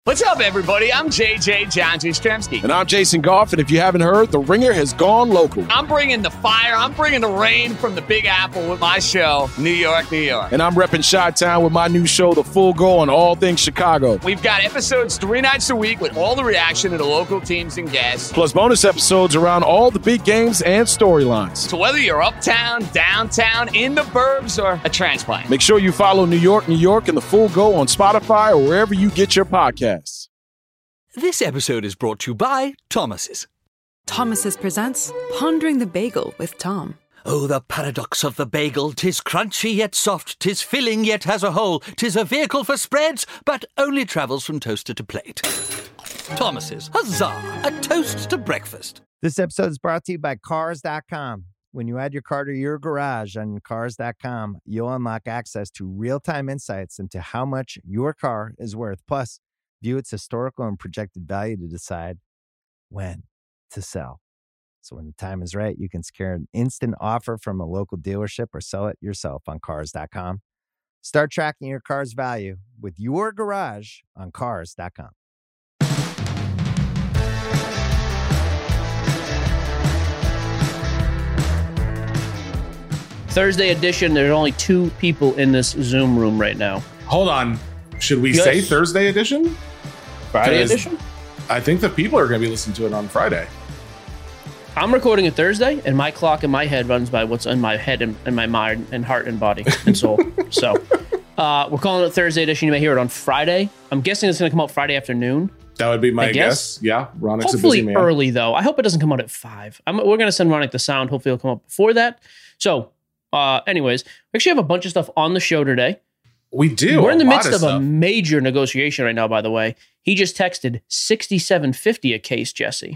What's up, everybody? I'm JJ John Jastrzemski. And I'm Jason Goff, and if you haven't heard, The Ringer has gone local. I'm bringing the fire, I'm bringing the rain from the Big Apple with my show, New York, New York. And I'm repping Chi-Town with my new show, The Full Go, on all things Chicago. We've got episodes 3 nights a week with all the reaction to the local teams and guests. Plus bonus episodes around all the big games and storylines. So whether you're uptown, downtown, in the burbs, or a transplant, make sure you follow New York, New York, and The Full Go on Spotify or wherever you get your podcasts. This episode is brought to you by Thomas's. Thomas's presents Pondering the Bagel with Tom. Oh, the paradox of the bagel. 'Tis crunchy yet soft, 'tis filling yet has a hole. 'Tis a vehicle for spreads, but only travels from toaster to plate. Thomas's, huzzah, a toast to breakfast. This episode is brought to you by Cars.com. When you add your car to your garage on Cars.com, you'll unlock access to real-time insights into how much your car is worth. Plus, view its historical and projected value to decide when to sell. So when the time is right, you can secure an instant offer from a local dealership or sell it yourself on Cars.com. Start tracking your car's value with your garage on Cars.com. Thursday edition, there's only 2 people in this Zoom room right now. Hold on. Should we say Thursday edition? Friday edition? I think the people are going to be listening to it on Friday. I'm recording it Thursday, and my clock in my head runs by what's in my head and my mind and heart and body and soul. So we're calling it Thursday edition. You may hear it on Friday. I'm guessing it's going to come out Friday afternoon. That would be my guess. Yeah, Ronik's hopefully a busy man. Early, though. I hope it doesn't come out at 5. We're going to send Ronik the sound. Hopefully it'll come up before that. So anyways, we actually have a bunch of stuff on the show today. We do. We're in the midst of a major negotiation right now, by the way. He just texted $67.50 a case, Jesse.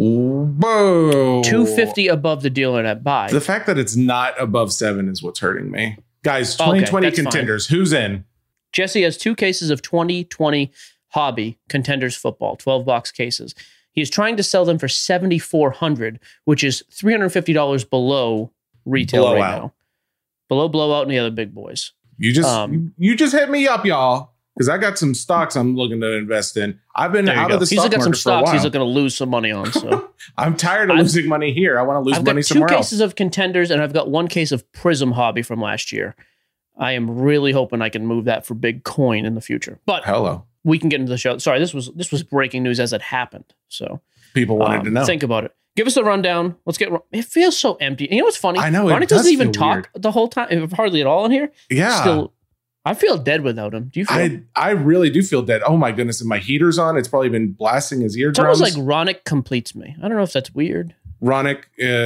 Whoa. $250 above the dealer net buy. The fact that it's not above 7 is what's hurting me. Guys, 2020 contenders. Fine. Who's in? Jesse has 2 cases of 2020 hobby contenders football, 12-box cases. He is trying to sell them for $7,400, which is $350 below retail right now. Below blowout and the other big boys. You just hit me up, y'all, because I got some stocks I'm looking to invest in. I've been out of the stock market for a while. He's looking to lose some money on. So I'm tired of losing money here. I want to lose money somewhere else. I've got 2 cases of contenders, and I've got 1 case of Prism hobby from last year. I am really hoping I can move that for big coin in the future. But we can get into the show. Sorry, this was breaking news as it happened. So people wanted to know. Think about it. Give us a rundown. It feels so empty. And you know what's funny? I know. Ronnie doesn't even talk the whole time, hardly at all in here. Yeah. I feel dead without him. Do you feel? I really do feel dead. Oh my goodness. And my heater's on. It's probably been blasting his eardrums. It's almost like Ronik completes me. I don't know if that's weird. Ronik,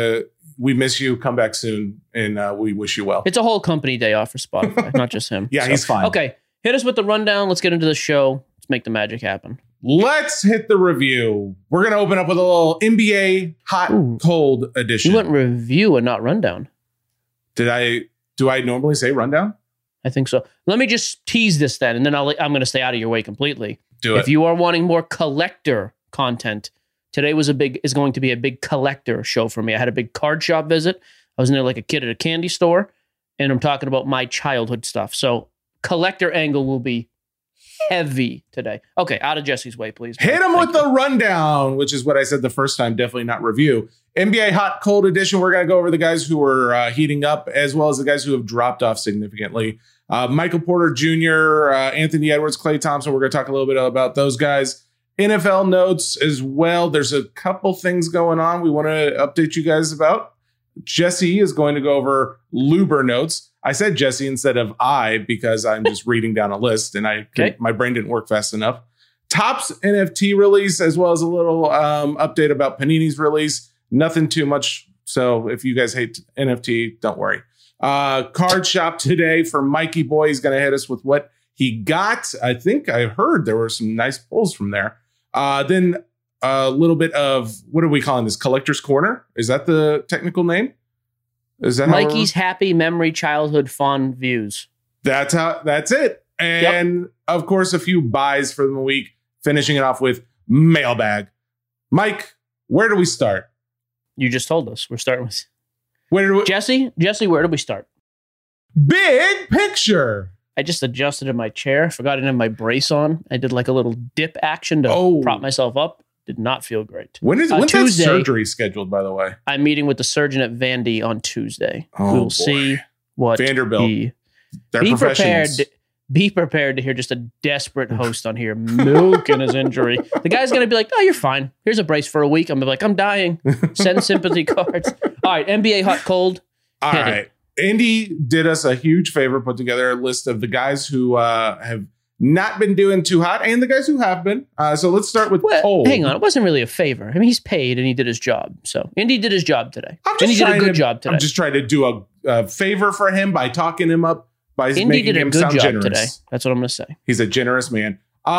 we miss you. Come back soon. And we wish you well. It's a whole company day off for Spotify, not just him. Yeah, he's fine. Okay. Hit us with the rundown. Let's get into the show. Let's make the magic happen. Let's hit the review. We're going to open up with a little NBA hot cold edition. You went review and not rundown. Do I normally say rundown? I think so. Let me just tease this then, and then I'm going to stay out of your way completely. Do it. If you are wanting more collector content, today is going to be a big collector show for me. I had a big card shop visit. I was in there like a kid at a candy store, and I'm talking about my childhood stuff. So collector angle will be heavy today. Okay, out of Jesse's way, please. Hit him with the rundown, which is what I said the first time. Definitely not review. NBA hot cold edition. We're going to go over the guys who are heating up, as well as the guys who have dropped off significantly. Michael Porter Jr., Anthony Edwards, Klay Thompson. We're going to talk a little bit about those guys. NFL notes as well. There's a couple things going on we want to update you guys about. Jesse is going to go over Luber notes. I said Jesse instead of I because I'm just reading down a list and my brain didn't work fast enough. Topps NFT release, as well as a little update about Panini's release. Nothing too much. So if you guys hate NFT, don't worry. Card shop today for Mikey Boy. He's going to hit us with what he got. I think I heard there were some nice pulls from there. Then a little bit of, what are we calling this? Collector's Corner? Is that the technical name? Is that Mikey's happy memory childhood fond views? That's it. And of course, a few buys for the week, finishing it off with mailbag. Mike, where do we start? You just told us. We're starting with Jesse, where do we start? Big picture. I just adjusted in my chair. Forgot I didn't have my brace on. I did like a little dip action to prop myself up. Did not feel great. When's that surgery scheduled, by the way? I'm meeting with the surgeon at Vandy on Tuesday. We'll see what Vanderbilt. They're be professionals. Be prepared to hear just a desperate host on here milking his injury. The guy's going to be like, oh, you're fine. Here's a brace for a week. I'm going to be like, I'm dying. Send sympathy cards. All right, NBA hot cold. All right. Andy did us a huge favor, put together a list of the guys who have not been doing too hot and the guys who have been. So let's start with cold. Hang on. It wasn't really a favor. I mean, he's paid and he did his job. So Indy did his job today. He did a good job today. I'm just trying to do a favor for him by talking him up, by Indy making did a him good sound job generous. today. That's what I'm going to say. He's a generous man.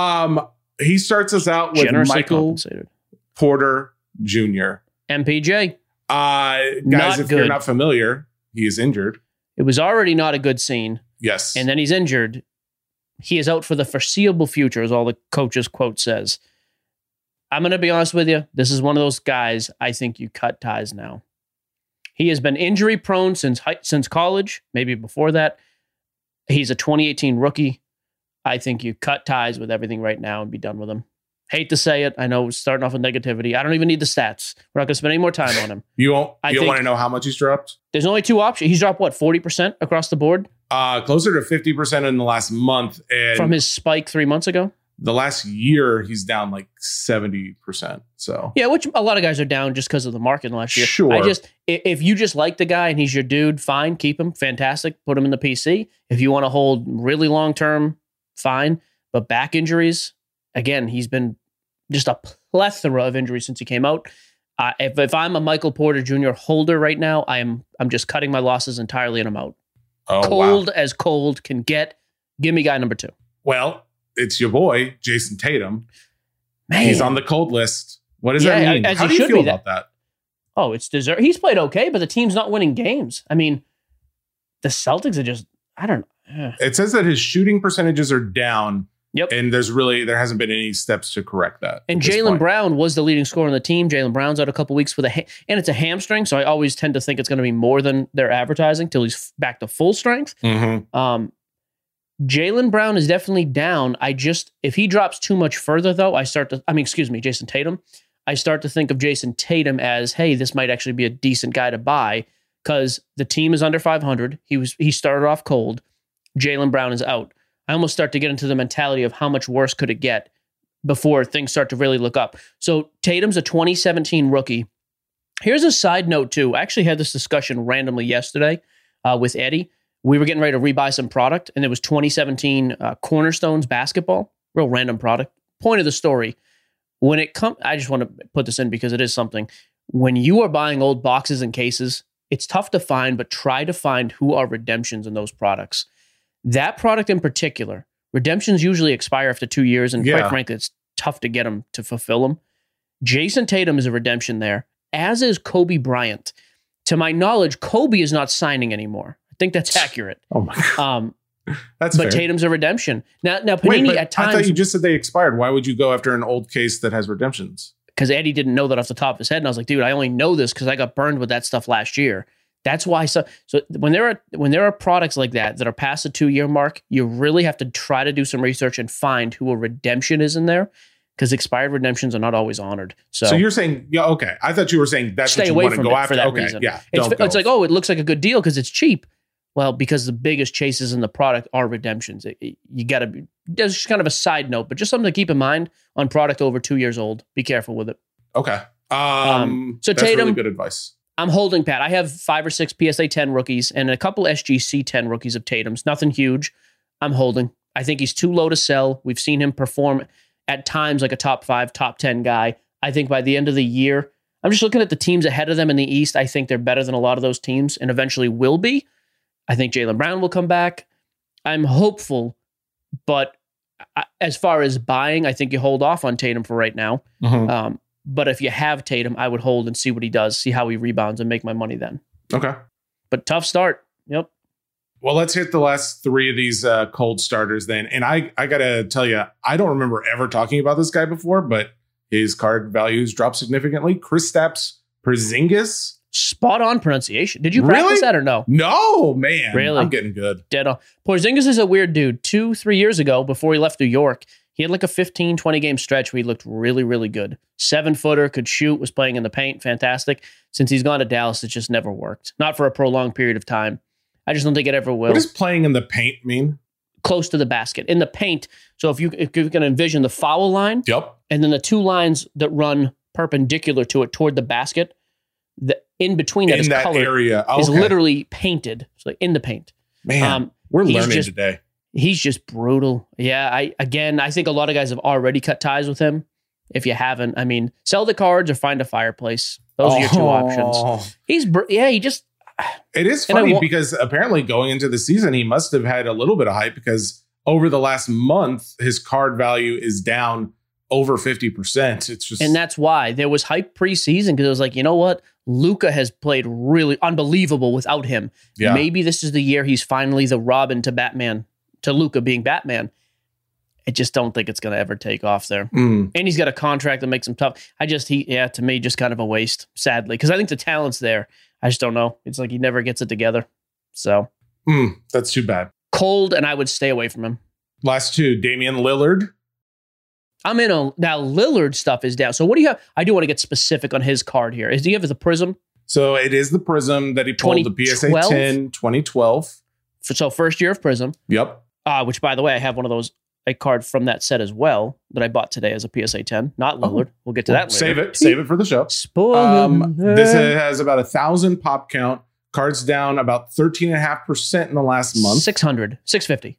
He starts us out with Generously Michael compensated. Porter Jr. MPJ. Guys, if you're not familiar, he is injured. It was already not a good scene. Yes. And then he's injured. He is out for the foreseeable future, as all the coaches' quote says. I'm going to be honest with you. This is one of those guys I think you cut ties now. He has been injury prone since college, maybe before that. He's a 2018 rookie. I think you cut ties with everything right now and be done with him. Hate to say it. I know we're starting off with negativity. I don't even need the stats. We're not going to spend any more time on him. You don't want to know how much he's dropped? There's only two options. He's dropped, 40% across the board? Closer to 50% in the last month. And from his spike 3 months ago? The last year, he's down like 70%. So yeah, which a lot of guys are down just because of the market last year. Sure. If you just like the guy and he's your dude, fine, keep him. Fantastic. Put him in the PC. If you want to hold really long-term, fine. But back injuries, again, he's been just a plethora of injuries since he came out. If I'm a Michael Porter Jr. holder right now, I'm just cutting my losses entirely and I'm out. Cold as cold can get. Give me guy number 2. Well, it's your boy, Jason Tatum. Man. He's on the cold list. What does that mean? How do you feel about that? Oh, it's deserved. He's played okay, but the team's not winning games. I mean, the Celtics are just, I don't know. It says that his shooting percentages are down. Yep. And there hasn't been any steps to correct that. And Jaylen Brown was the leading scorer on the team. Jaylen Brown's out a couple weeks with and it's a hamstring, so I always tend to think it's going to be more than they're advertising till he's back to full strength. Mm-hmm. Jaylen Brown is definitely down. If he drops too much further, though, Jason Tatum. I start to think of Jason Tatum as, hey, this might actually be a decent guy to buy because the team is under 500. He started off cold. Jaylen Brown is out. I almost start to get into the mentality of how much worse could it get before things start to really look up. So Tatum's a 2017 rookie. Here's a side note, too. I actually had this discussion randomly yesterday with Eddie. We were getting ready to rebuy some product, and it was 2017 Cornerstones basketball. Real random product. Point of the story. I just want to put this in because it is something. When you are buying old boxes and cases, it's tough to find, but try to find who are redemptions in those products. That product in particular, redemptions usually expire after 2 years, and quite frankly, it's tough to get them to fulfill them. Jason Tatum is a redemption there, as is Kobe Bryant. To my knowledge, Kobe is not signing anymore. I think that's accurate. Oh my God. But fair. Tatum's a redemption. Now Panini at times. I thought you just said they expired. Why would you go after an old case that has redemptions? Because Eddie didn't know that off the top of his head, and I was like, dude, I only know this because I got burned with that stuff last year. That's why. So when there are products like that are past the 2-year mark, you really have to try to do some research and find who a redemption is in there, because expired redemptions are not always honored. So you're saying, yeah, okay. I thought you were saying that's stay what you away want to from go it after. for that Okay, reason. yeah. It's like, oh, it looks like a good deal because it's cheap. Well, because the biggest chases in the product are redemptions. You got to be. That's just kind of a side note, but just something to keep in mind on product over 2 years old. Be careful with it. Okay. So that's Tatum, really good advice. I'm holding pat. I have 5 or 6 PSA 10 rookies and a couple SGC 10 rookies of Tatum's. Nothing huge. I'm holding. I think he's too low to sell. We've seen him perform at times like a top 5, top 10 guy. I think by the end of the year, I'm just looking at the teams ahead of them in the East. I think they're better than a lot of those teams and eventually will be. I think Jaylen Brown will come back. I'm hopeful, but as far as buying, I think you hold off on Tatum for right now. Mm-hmm. But if you have Tatum, I would hold and see what he does, see how he rebounds and make my money then. Okay. But tough start. Yep. Well, let's hit the last 3 of these cold starters then. And I got to tell you, I don't remember ever talking about this guy before, but his card values dropped significantly. Kristaps Porzingis. Spot on pronunciation. Did you practice Really? that or no? No, man. Really? I'm getting good. Dead on. Porzingis is a weird dude. 2-3 years ago, before he left New York, he had like a 15, 20 game stretch where he looked really, really good. 7-footer, could shoot, was playing in the paint. Fantastic. Since he's gone to Dallas, it just never worked. Not for a prolonged period of time. I just don't think it ever will. What does playing in the paint mean? Close to the basket. In the paint. So if you can envision the foul line, Yep. and then the two lines that run perpendicular to it toward the basket, the in between that In is that colored, area. is Okay. literally painted. So like in the paint. Man, we're he's learning just- today. He's just brutal. Yeah, I think a lot of guys have already cut ties with him. If you haven't, I mean, sell the cards or find a fireplace. Those are your two options. He just. It is And I funny wa- because apparently going into the season, he must have had a little bit of hype because over the last month, his card value is down over 50%. It's just, And that's why there was hype preseason because it was like, you know what? Luka has played really unbelievable without him. Yeah. Maybe this is the year he's finally the Robin to Batman, to Luka being Batman. I just don't think it's going to ever take off there. Mm. And he's got a contract that makes him tough. To me, just kind of a waste, sadly, because I think the talent's there. I just don't know. It's like he never gets it together. So That's too bad. cold, and I would stay away from him. Last two, Damian Lillard. I'm in on now. Lillard stuff is down. So what do you have? I do want to get specific on his card here. Do you have the Prism? So it is the Prism that he pulled, the PSA 2012? 10, 2012. So first year of Prism, Yep. which by the way, I have one of those, a card from that set as well that I bought today as a PSA 10. Not Lillard. We'll get to that later. Save it for the show. Spoiler. This has about 1,000 pop count. Cards down about 13.5% in the last month. 600, 650.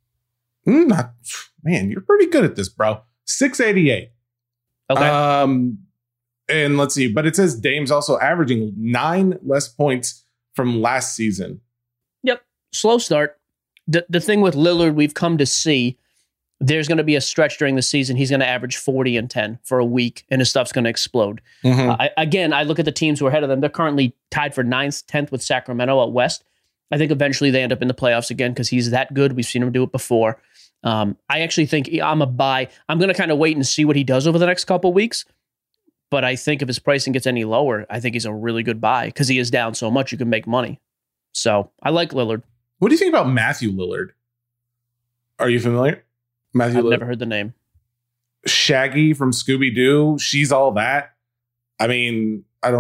Man, you're pretty good at this, bro. 688. Okay. And let's see, but it says Dame's also averaging 9 less points from last season. Yep. Slow start. The thing with Lillard, we've come to see there's going to be a stretch during the season. He's going to average 40 and 10 for a week, and his stuff's going to explode. I look at the teams who are ahead of them. They're currently tied for 9th, 10th with Sacramento out west. I think eventually they end up in the playoffs again because he's that good. We've seen him do it before. I actually think I'm a buy. I'm going to kind of wait and see what he does over the next couple of weeks. But I think if his pricing gets any lower, I think he's a really good buy because he is down so much you can make money. So I like Lillard. What do you think about Matthew Lillard? Are you familiar? Matthew I've Lillard. never heard the name. Shaggy from Scooby-Doo. She's all that. I mean,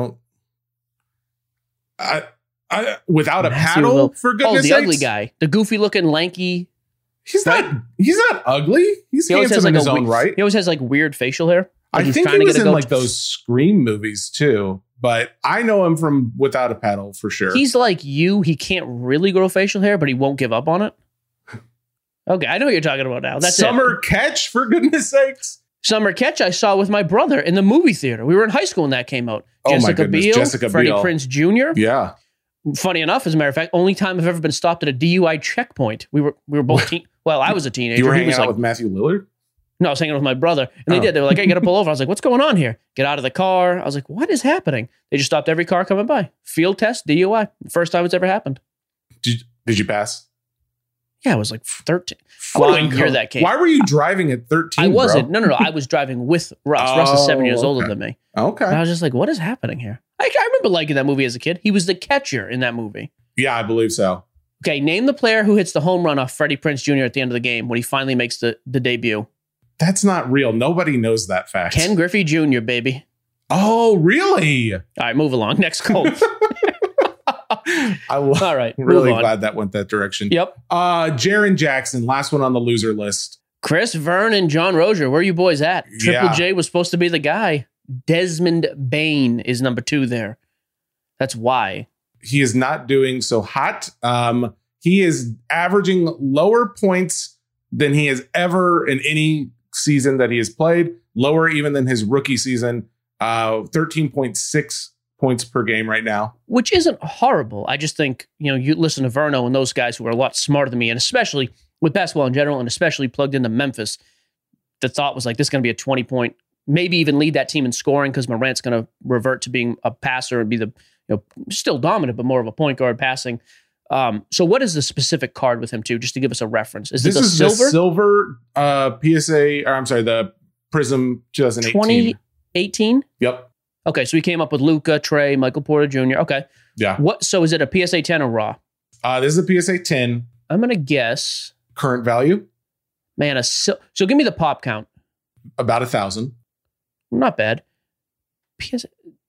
without a Matthew paddle, Lillard. for goodness the sakes. ugly guy. The goofy looking lanky. He's not ugly. He's He always handsome has in like his own right. He always has like weird facial hair. Like I he's think trying he to was get a in goat. like those Scream movies too, but I know him from Without a Paddle for sure. He's like you. He can't really grow facial hair, but he won't give up on it. Okay, I know what you're talking about now. That's Summer it. Catch, for goodness sakes. Summer Catch I saw with my brother in the movie theater. We were in high school when that came out. Oh my Jessica goodness, Biel, Jessica Freddie Biel. Prinze Jr. Yeah. Funny enough, as a matter of fact, only time I've ever been stopped at a DUI checkpoint. We were both well, I was a teenager. You were He hanging was out like, with Matthew Lillard? no, I was hanging out with my brother. And they did. They were like, hey, you got to pull over. I was like, what's going on here? Get out of the car. I was like, what is happening? They just stopped every car coming by. Field test, DUI. First time it's ever happened. Did you pass? Yeah, I was like 13. Following year that came. Why were you driving at 13? I wasn't. Bro? No. I was driving with Russ. Russ is 7 years older okay. than me. Okay. And I was just like, what is happening here? I remember liking that movie as a kid. He was the catcher in that movie. Yeah, I believe so. Okay, name the player who hits the home run off Freddie Prinze Jr. at the end of the game when he finally makes the debut. That's not real. Nobody knows that fact. Ken Griffey Jr., baby. Oh, really? All right, move along. Next Colt. I was All right, really move on. glad that went that direction. Yep. Jaren Jackson, last one on the loser list. Chris Vern and John Rozier, where are you boys at? Triple Yeah. J was supposed to be the guy. Desmond Bain is number 2 there. That's why. He is not doing so hot. He is averaging lower points than he has ever in any season that he has played. Lower even than his rookie season. 13.6 points per game right now. Which isn't horrible. I just think, you listen to Verno and those guys who are a lot smarter than me, and especially with basketball in general, and especially plugged into Memphis, the thought was like, this is going to be a 20-point, maybe even lead that team in scoring because Morant's going to revert to being a passer and be the, still dominant, but more of a point guard passing. So what is the specific card with him too, just to give us a reference? Is This it the is silver? the silver PSA, or I'm sorry, the Prism 2018. 2018? Yep. Okay, so we came up with Luka, Trey, Michael Porter Jr. Okay. Yeah. So is it a PSA 10 or raw? This is a PSA 10. I'm going to guess. Current value? Man, so give me the pop count. About 1,000. Not bad. PSA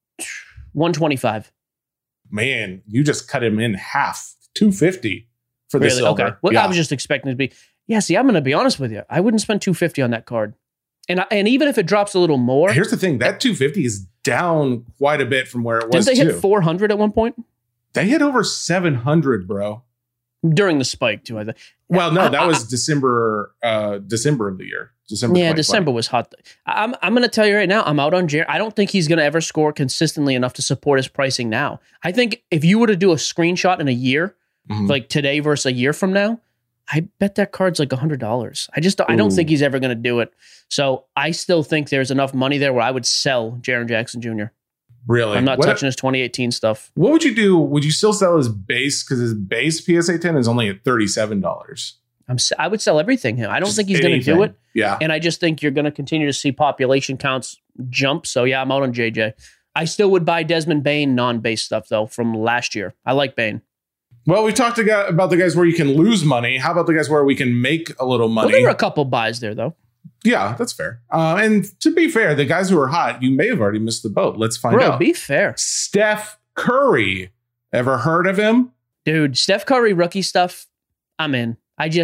125. Man, you just cut him in half. 250 for this silver. Okay. Well, I was just expecting it to be. Yeah, see, I'm going to be honest with you. I wouldn't spend 250 on that card. And even if it drops a little more. Here's the thing. That 250 is down quite a bit from where it was, Didn't they hit 400 at one point? They hit over 700, bro. During the spike, too, I think. Well, no, that was December of the year. December. Yeah, December was hot. I'm going to tell you right now, I'm out on Jared. I don't think he's going to ever score consistently enough to support his pricing now. I think if you were to do a screenshot in a year, like today versus a year from now, I bet that card's like $100. I don't think he's ever going to do it. So I still think there's enough money there where I would sell Jaren Jackson Jr. Really? I'm not touching his 2018 stuff. What would you do? Would you still sell his base? Because his base PSA 10 is only at $37. I would sell everything. I don't think he's going to do it. Yeah. And I just think you're going to continue to see population counts jump. So yeah, I'm out on JJ. I still would buy Desmond Bane non-base stuff though from last year. I like Bane. Well, we talked about the guys where you can lose money. How about the guys where we can make a little money? Well, there were a couple buys there though. Yeah, that's fair. And to be fair, the guys who are hot, you may have already missed the boat. Let's find out. Be fair. Steph Curry. Ever heard of him? Dude, Steph Curry rookie stuff, I'm in.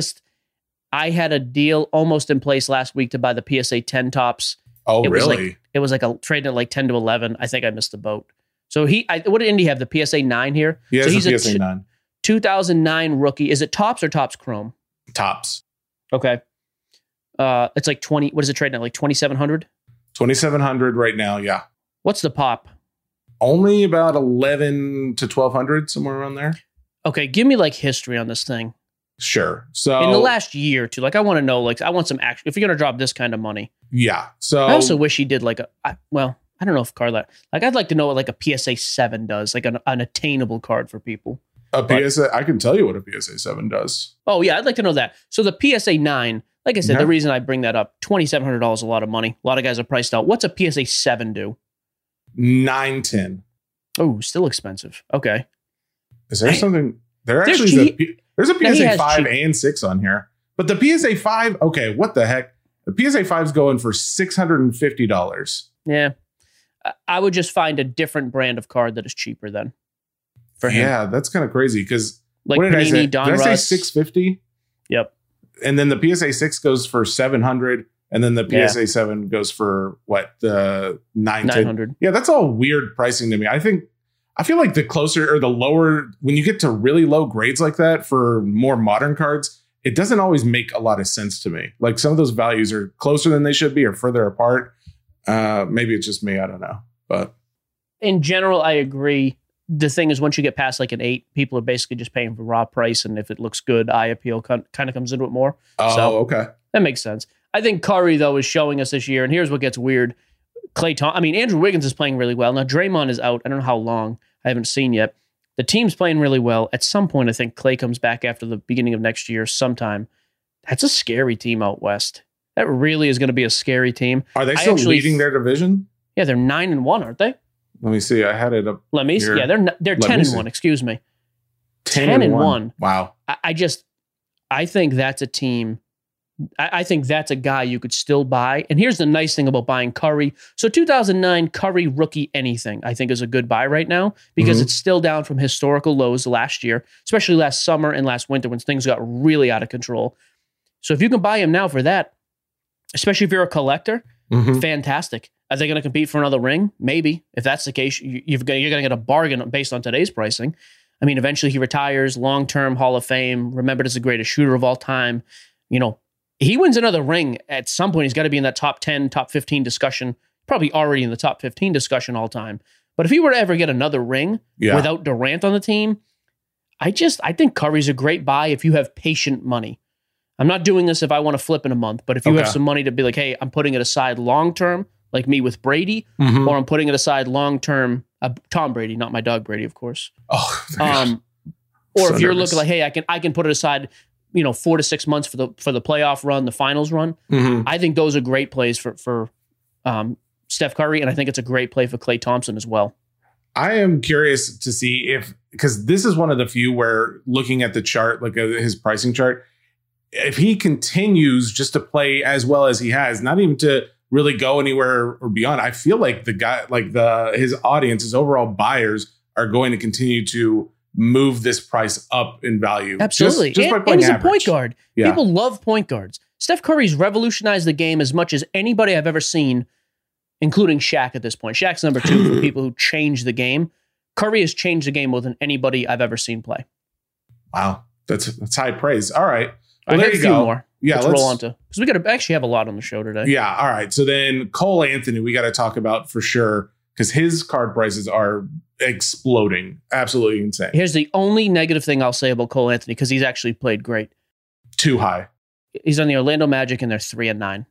I had a deal almost in place last week to buy the PSA 10 tops. Oh, really? It was like a trade at like 10 to 11. I think I missed the boat. So what did Indy have? The PSA 9 here? Yeah, so he's a PSA 9. 2009 rookie. Is it tops or tops chrome? Tops. Okay. It's like 20. What is it trading at? Like 2,700? 2,700 right now. Yeah. What's the pop? Only about 11 to 1,200, somewhere around there. Okay. Give me like history on this thing. Sure. So in the last year or two, like I want to know, like I want some action. If you're going to drop this kind of money. Yeah. So I also wish he did like I don't know if card like I'd like to know what like a PSA 7 does, like an attainable card for people. I can tell you what a PSA 7 does. Oh yeah, I'd like to know that. So the PSA 9, like I said, the reason I bring that up, $2,700 is a lot of money. A lot of guys are priced out. What's a PSA 7 do? 910. Oh, still expensive. Okay. Is there something? There's a PSA 5 and 6 on here, but the PSA 5. Okay, what the heck? The PSA 5 is going for $650. Yeah, I would just find a different brand of card that is cheaper then. For him. Yeah, that's kind of crazy because like what did Panini, I say? Don Did I Russ. say 650? Yep. And then the PSA 6 goes for 700, and then the PSA 7 goes for what? The 900. Yeah, that's all weird pricing to me. I feel like the closer or the lower, when you get to really low grades like that for more modern cards, it doesn't always make a lot of sense to me. Like some of those values are closer than they should be or further apart. Maybe it's just me. I don't know. But in general, I agree. The thing is, once you get past like an 8, people are basically just paying for raw price. And if it looks good, eye appeal kind of comes into it more. Oh, okay. That makes sense. I think Curry, though, is showing us this year. And here's what gets weird. Andrew Wiggins is playing really well. Now, Draymond is out. I don't know how long. I haven't seen yet. The team's playing really well. At some point, I think Klay comes back after the beginning of next year sometime. That's a scary team out west. That really is going to be a scary team. Are they still leading their division? Yeah, they're 9-1, aren't they? Let me see. I had it up. Let me see. Yeah, they're 10-1. Excuse me. 10-1. Wow. I think that's a team. I think that's a guy you could still buy. And here's the nice thing about buying Curry. So 2009 Curry rookie anything, I think is a good buy right now because it's still down from historical lows last year, especially last summer and last winter when things got really out of control. So if you can buy him now for that, especially if you're a collector, fantastic. Are they going to compete for another ring? Maybe. If that's the case, you're going to get a bargain based on today's pricing. I mean, eventually he retires, long-term Hall of Fame, remembered as the greatest shooter of all time. You know, he wins another ring at some point. He's got to be in that top 10, top 15 discussion, probably already in the top 15 discussion all time. But if he were to ever get another ring without Durant on the team, I think Curry's a great buy if you have patient money. I'm not doing this if I want to flip in a month, but if you have some money to be like, hey, I'm putting it aside long-term, like me with Brady, or I'm putting it aside long-term, Tom Brady, not my dog Brady, of course. Oh, or if you're looking like, hey, I can put it aside, 4 to 6 months for the playoff run, the finals run. I think those are great plays for Steph Curry, and I think it's a great play for Klay Thompson as well. I am curious to see if, because this is one of the few where looking at the chart, like his pricing chart, if he continues just to play as well as he has, not even to really go anywhere or beyond, I feel like the guy, like his audience, his overall buyers are going to continue to move this price up in value. Absolutely. Just by and playing he's average. a point guard. Yeah. People love point guards. Steph Curry's revolutionized the game as much as anybody I've ever seen, including Shaq at this point. Shaq's number 2 for people who change the game. Curry has changed the game more than anybody I've ever seen play. Wow. That's high praise. All right. I Well, there have you a few go. more. Yeah, let's roll on to, because we got to actually have a lot on the show today. Yeah. All right. So then Cole Anthony, we got to talk about for sure, because his card prices are exploding. Absolutely insane. Here's the only negative thing I'll say about Cole Anthony, because he's actually played great. Too high. He's on the Orlando Magic, and they're 3-9.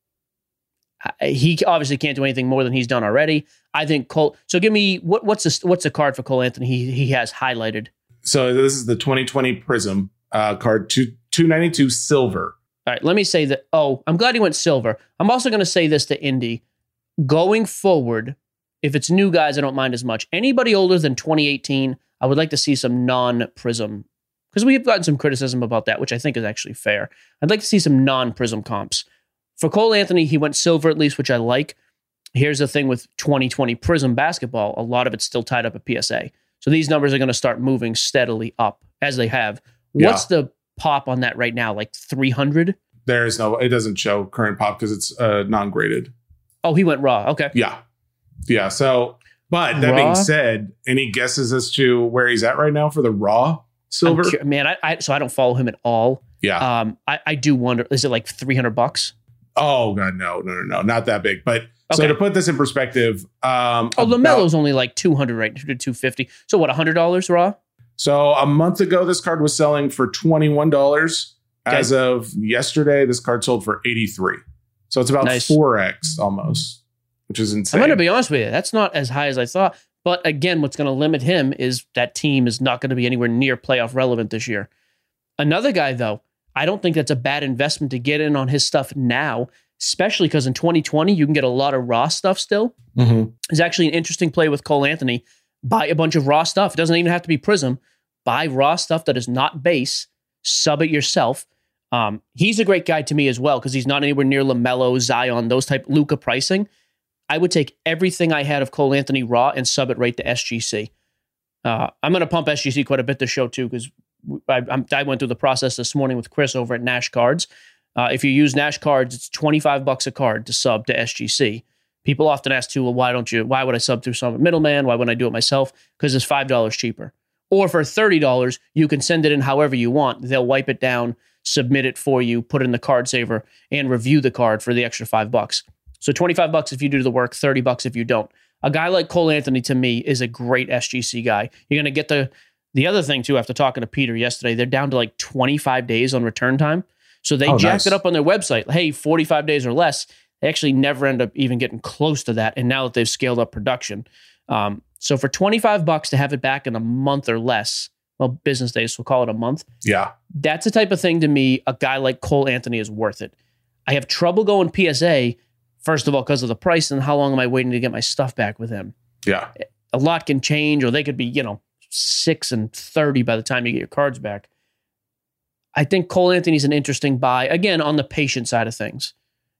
He obviously can't do anything more than he's done already. I think Cole. So give me what's the card for Cole Anthony he has highlighted. So this is the 2020 Prism card, 292 silver. All right, let me say that. Oh, I'm glad he went silver. I'm also going to say this to Indy. Going forward, if it's new guys, I don't mind as much. Anybody older than 2018, I would like to see some non-Prism, because we've gotten some criticism about that, which I think is actually fair. I'd like to see some non-Prism comps. For Cole Anthony, he went silver at least, which I like. Here's the thing with 2020 Prism basketball. A lot of it's still tied up at PSA. So these numbers are going to start moving steadily up as they have. What's the pop on that right now? Like 300? There is no, it doesn't show current pop because it's non-graded. Oh, he went raw. Okay. Yeah. Yeah. So, but that being said, any guesses as to where he's at right now for the raw silver? Man, I don't follow him at all. Yeah. I do wonder, is it like $300? Oh God, no, not that big. But so to put this in perspective, LaMelo's only like 200 right to 250. So what, $100 raw? So a month ago, this card was selling for $21. Okay. As of yesterday, this card sold for $83. So it's about 4x almost, which is insane. I'm going to be honest with you. That's not as high as I thought. But again, what's going to limit him is that team is not going to be anywhere near playoff relevant this year. Another guy, though, I don't think that's a bad investment to get in on his stuff now, especially because in 2020, you can get a lot of raw stuff still. Mm-hmm. It's actually an interesting play with Cole Anthony. Buy a bunch of raw stuff. It doesn't even have to be Prism. Buy raw stuff that is not base. Sub it yourself. He's a great guy to me as well because he's not anywhere near LaMelo, Zion, those type Luka pricing. I would take everything I had of Cole Anthony raw and sub it right to SGC. I'm going to pump SGC quite a bit this show too because I went through the process this morning with Chris over at Nash Cards. If you use Nash Cards, it's $25 a card to sub to SGC. People often ask too, well, why would I sub through some middleman? Why wouldn't I do it myself? Because it's $5 cheaper. Or for $30, you can send it in however you want. They'll wipe it down, submit it for you, put it in the card saver, and review the card for the extra $5. So $25 if you do the work, $30 if you don't. A guy like Cole Anthony, to me, is a great SGC guy. You're going to get the other thing, too, after talking to Peter yesterday, they're down to like 25 days on return time. So they jacked it up on their website. Hey, 45 days or less. They actually never end up even getting close to that. And now that they've scaled up production. So for $25 to have it back in a month or less, well, business days, we'll call it a month. Yeah. That's the type of thing to me, a guy like Cole Anthony is worth it. I have trouble going PSA, first of all, because of the price and how long am I waiting to get my stuff back with him? Yeah. A lot can change, or they could be, 6 and 30 by the time you get your cards back. I think Cole Anthony's an interesting buy, again, on the patient side of things.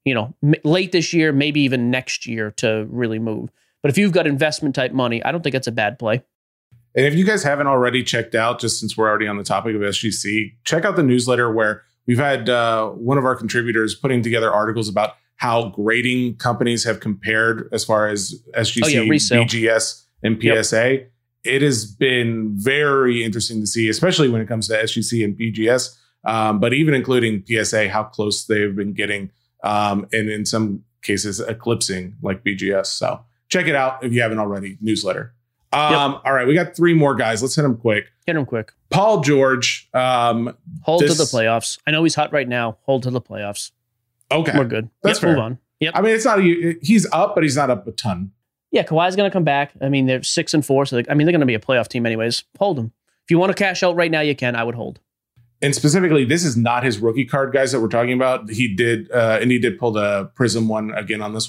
Late this year, maybe even next year to really move. But if you've got investment type money, I don't think it's a bad play. And if you guys haven't already checked out, just since we're already on the topic of SGC, check out the newsletter where we've had one of our contributors putting together articles about how grading companies have compared as far as SGC, BGS, and PSA. Yep. It has been very interesting to see, especially when it comes to SGC and BGS, but even including PSA, how close they've been getting, and in some cases eclipsing like BGS. So check it out if you haven't already. Newsletter. All right, we got 3 more guys. Let's hit them quick. Paul George. Hold to the playoffs. I know he's hot right now. Hold to the playoffs. Okay. We're good. That's fair. Move on. Yep. I mean, it's not he's up, but he's not up a ton. Yeah, Kawhi's going to come back. I mean, they're 6-4, so they're going to be a playoff team anyways. Hold him. If you want to cash out right now, you can. I would hold. And specifically, this is not his rookie card, guys, that we're talking about. He did, and he did pull the Prism one again on this one.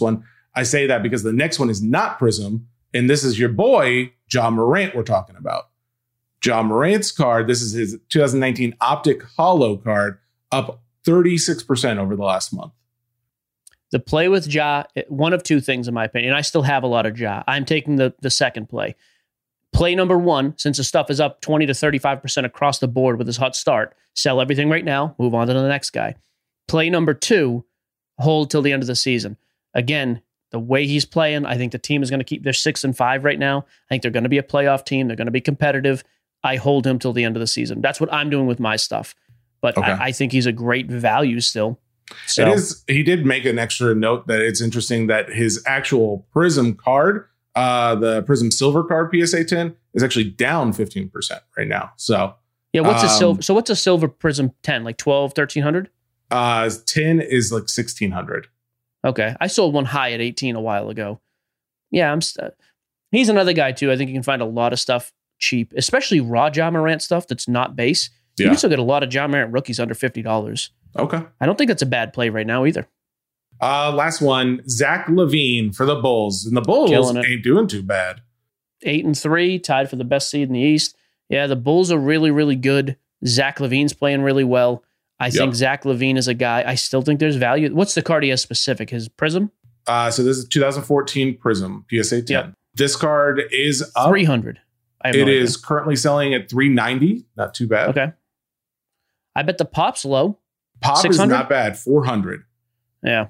I say that because the next one is not Prism, and this is your boy, Ja Morant we're talking about. Ja Morant's card, this is his 2019 Optic Holo card, up 36% over the last month. The play with Ja, one of two things in my opinion. I still have a lot of Ja. I'm taking the second play. Play number one, since the stuff is up 20 to 35% across the board with his hot start, sell everything right now, move on to the next guy. Play number two, hold till the end of the season. Again, the way he's playing, I think the team is going to keep, they're 6-5 right now. I think they're going to be a playoff team. They're going to be competitive. I hold him till the end of the season. That's what I'm doing with my stuff. But okay. I think he's a great value still. So. It is. He did make an extra note that it's interesting that his actual Prism card, the Prism Silver card PSA 10, is actually down 15% right now. So yeah, what's a silver? So what's a silver Prism 10? Like 12, 1300? 10 is like 1600. Okay, I sold one high at 18 a while ago. Yeah, he's another guy too. I think you can find a lot of stuff cheap, especially raw Ja Morant stuff that's not base. Yeah. You can still get a lot of Ja Morant rookies under $50. Okay. I don't think that's a bad play right now either. Last one, Zach LaVine for the Bulls. And the Bulls ain't doing too bad. 8-3, tied for the best seed in the East. Yeah, the Bulls are really, really good. Zach LaVine's playing really well. I think Zach LaVine is a guy. I still think there's value. What's the card he has specific? His Prism? So this is 2014 Prism, PSA 10. Yep. This card is up. 300. It is currently selling at 390. Not too bad. Okay. I bet the Pop's low. Pop 600? Is not bad. 400. Yeah.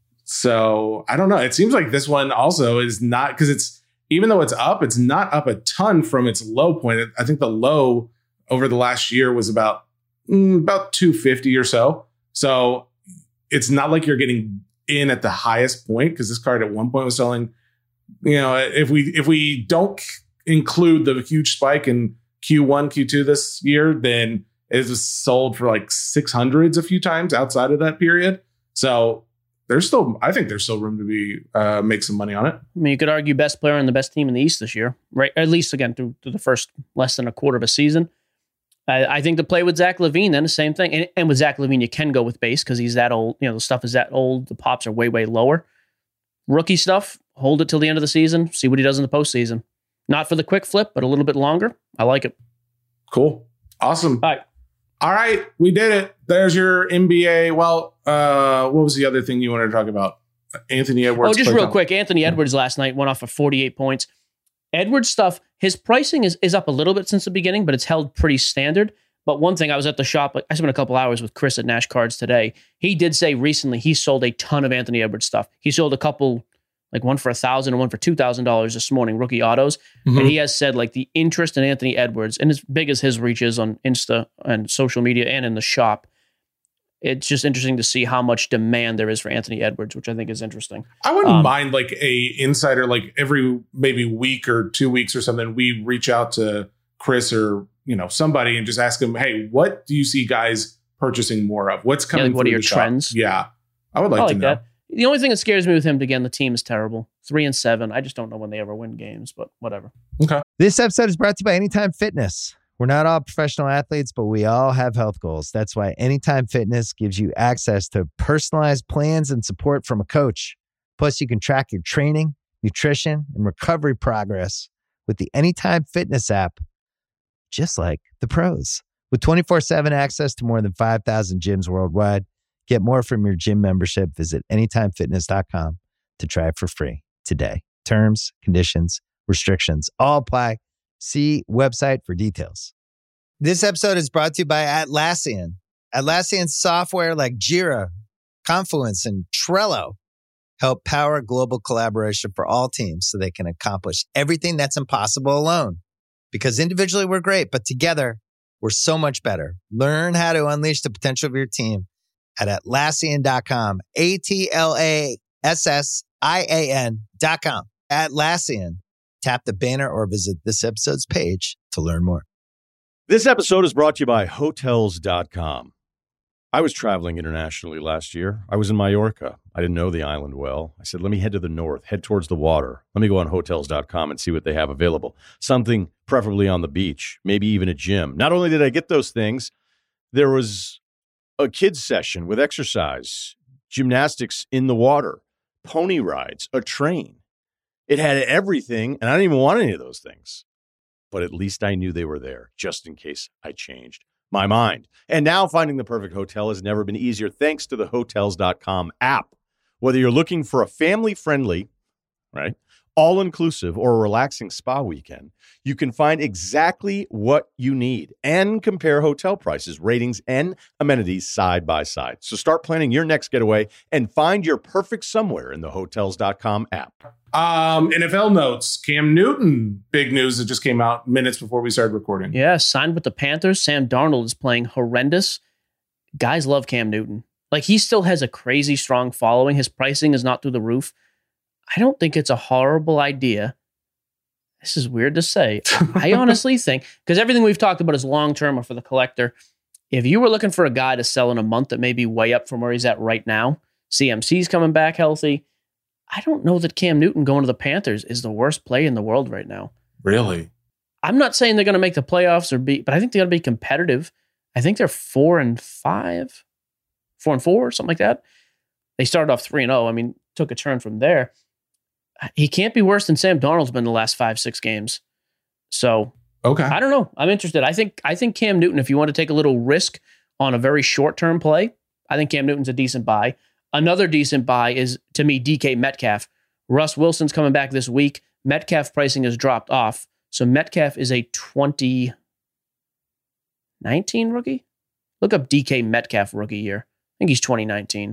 So I don't know. It seems like this one also is not, because it's, even though it's up, it's not up a ton from its low point. I think the low over the last year was about 250 or so. So it's not like you're getting in at the highest point, because this card at one point was selling, if we don't include the huge spike in Q1, Q2 this year, then it was sold for like 600s a few times outside of that period. So I think there's still room to be make some money on it. I mean, you could argue best player on the best team in the East this year, right? At least again through the first less than a quarter of a season. I think the play with Zach LaVine, then the same thing. And with Zach LaVine, you can go with base because he's that old. The stuff is that old. The pops are way, way lower. Rookie stuff, hold it till the end of the season. See what he does in the postseason. Not for the quick flip, but a little bit longer. I like it. Cool. Awesome. All right. We did it. There's your NBA. Well, what was the other thing you wanted to talk about? Anthony Edwards. Oh, just real quick. Anthony Edwards last night went off for 48 points. Edwards stuff, his pricing is up a little bit since the beginning, but it's held pretty standard. But one thing, I was at the shop, I spent a couple hours with Chris at Nash Cards today. He did say recently he sold a ton of Anthony Edwards stuff. He sold a couple, like one for $1,000 and one for $2,000 this morning, rookie autos. Mm-hmm. And he has said like the interest in Anthony Edwards, and as big as his reach is on Insta and social media and in the shop, it's just interesting to see how much demand there is for Anthony Edwards, which I think is interesting. I wouldn't mind like a insider, like every maybe week or 2 weeks or something, we reach out to Chris or somebody and just ask him, hey, what do you see guys purchasing more of? What's coming? What are your trends? Yeah, I would like to know. That. The only thing that scares me with him, again, the team is terrible. 3-7. I just don't know when they ever win games, but whatever. Okay. This episode is brought to you by Anytime Fitness. We're not all professional athletes, but we all have health goals. That's why Anytime Fitness gives you access to personalized plans and support from a coach. Plus, you can track your training, nutrition, and recovery progress with the Anytime Fitness app, just like the pros. With 24/7 access to more than 5,000 gyms worldwide, get more from your gym membership. Visit anytimefitness.com to try it for free today. Terms, conditions, restrictions all apply. See website for details. This episode is brought to you by Atlassian. Atlassian software like Jira, Confluence, and Trello help power global collaboration for all teams so they can accomplish everything that's impossible alone. Because individually we're great, but together we're so much better. Learn how to unleash the potential of your team at Atlassian.com. Atlassian.com. Atlassian. Tap the banner or visit this episode's page to learn more. This episode is brought to you by Hotels.com. I was traveling internationally last year. I was in Mallorca. I didn't know the island well. I said, let me head to the north, head towards the water. Let me go on Hotels.com and see what they have available. Something preferably on the beach, maybe even a gym. Not only did I get those things, there was a kids session with exercise, gymnastics in the water, pony rides, a train. It had everything, and I didn't even want any of those things. But at least I knew they were there, just in case I changed my mind. And now finding the perfect hotel has never been easier thanks to the Hotels.com app. Whether you're looking for a family-friendly, right, all-inclusive or a relaxing spa weekend, you can find exactly what you need and compare hotel prices, ratings, and amenities side by side. So start planning your next getaway and find your perfect somewhere in the Hotels.com app. NFL notes. Cam Newton, big news that just came out minutes before we started recording. Yeah, signed with the Panthers. Sam Darnold is playing horrendous. Guys love Cam Newton. Like, he still has a crazy strong following. His pricing is not through the roof. I don't think it's a horrible idea. This is weird to say. I honestly think, because everything we've talked about is long-term or for the collector. If you were looking for a guy to sell in a month that may be way up from where he's at right now, CMC's coming back healthy. I don't know that Cam Newton going to the Panthers is the worst play in the world right now. Really? I'm not saying they're going to make the playoffs but I think they're going to be competitive. I think they're 4-5, 4-4, something like that. They started off 3-0. I mean, took a turn from there. He can't be worse than Sam Darnold's been the last 5-6 games. So, okay. I don't know. I'm interested. I think Cam Newton, if you want to take a little risk on a very short-term play, I think Cam Newton's a decent buy. Another decent buy is, to me, DK Metcalf. Russ Wilson's coming back this week. Metcalf pricing has dropped off. So Metcalf is a 2019 rookie. Look up DK Metcalf rookie year. I think he's 2019.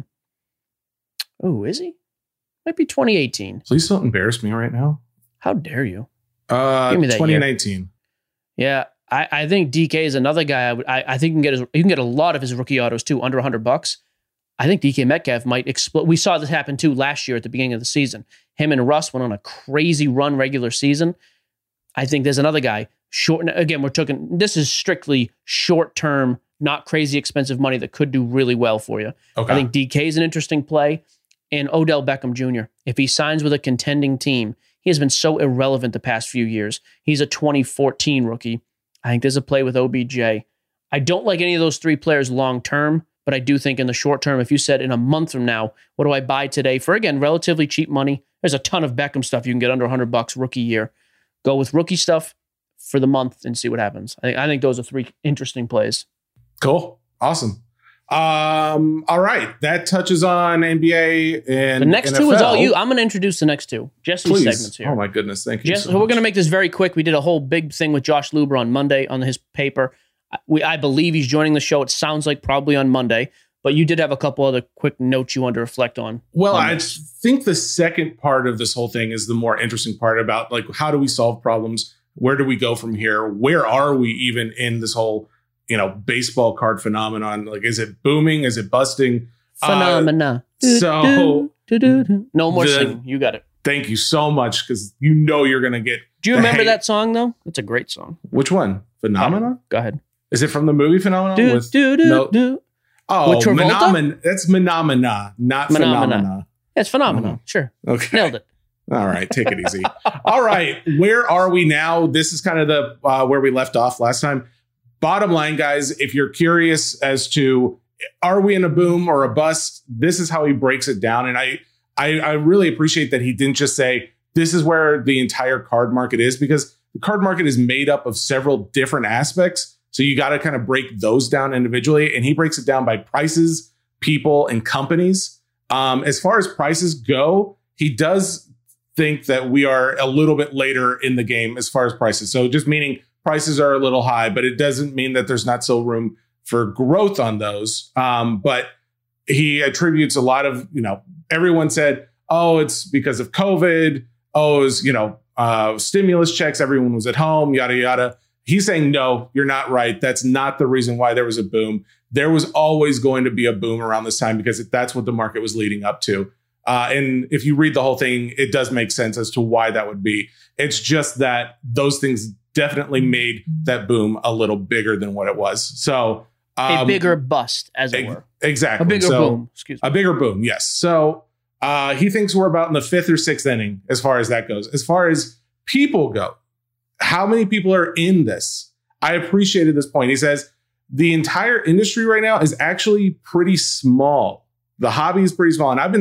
Oh, is he? Might be 2018. Please don't embarrass me right now. How dare you? Give me that 2019. Year. Yeah, I think DK is another guy. I think you can get a lot of his rookie autos too, under $100. I think DK Metcalf might explode. We saw this happen too last year at the beginning of the season. Him and Russ went on a crazy run regular season. I think there's another guy. Again, this is strictly short-term, not crazy expensive money that could do really well for you. Okay. I think DK is an interesting play. And Odell Beckham Jr., if he signs with a contending team, he has been so irrelevant the past few years. He's a 2014 rookie. I think there's a play with OBJ. I don't like any of those three players long-term, but I do think in the short term, if you said in a month from now, what do I buy today for, again, relatively cheap money? There's a ton of Beckham stuff you can get under $100 rookie year. Go with rookie stuff for the month and see what happens. I think those are three interesting plays. Cool. Awesome. All right. That touches on NBA and the next NFL. Two is all you. I'm going to introduce the next two. Jesse's segments here. Oh my goodness. Thank you. So we're going to make this very quick. We did a whole big thing with Josh Luber on Monday on his paper. I believe he's joining the show. It sounds like probably on Monday, but you did have a couple other quick notes you wanted to reflect on. Well, I think the second part of this whole thing is the more interesting part about, like, how do we solve problems? Where do we go from here? Where are we even in this whole, baseball card phenomenon? Like, is it booming? Is it busting? Phenomena. No more singing. You got it. Thank you so much, because you're going to get. Do you remember that song, though? It's a great song. Which one? Phenomena? Go ahead. Is it from the movie Phenomena? Oh, that's Phenomena, not Phenomena. It's Phenomena. Sure. Okay. Nailed it. All right. Take it easy. All right. Where are we now? This is kind of the where we left off last time. Bottom line, guys, if you're curious as to are we in a boom or a bust, this is how he breaks it down. And I really appreciate that he didn't just say this is where the entire card market is, because the card market is made up of several different aspects. So you got to kind of break those down individually. And he breaks it down by prices, people, and companies. As far as prices go, he does think that we are a little bit later in the game as far as prices. So just meaning prices are a little high, but it doesn't mean that there's not still room for growth on those. But he attributes a lot of, everyone said, oh, it's because of COVID. Oh, it was, stimulus checks. Everyone was at home, yada, yada. He's saying, no, you're not right. That's not the reason why there was a boom. There was always going to be a boom around this time because that's what the market was leading up to. And if you read the whole thing, it does make sense as to why that would be. It's just that those things definitely made that boom a little bigger than what it was. So a bigger bust, as it were. Exactly. A bigger boom. Excuse me. A bigger boom. Yes. So he thinks we're about in the 5th or 6th inning as far as that goes. As far as people go, how many people are in this? I appreciated this point. He says the entire industry right now is actually pretty small. The hobby is pretty small. And I've been saying,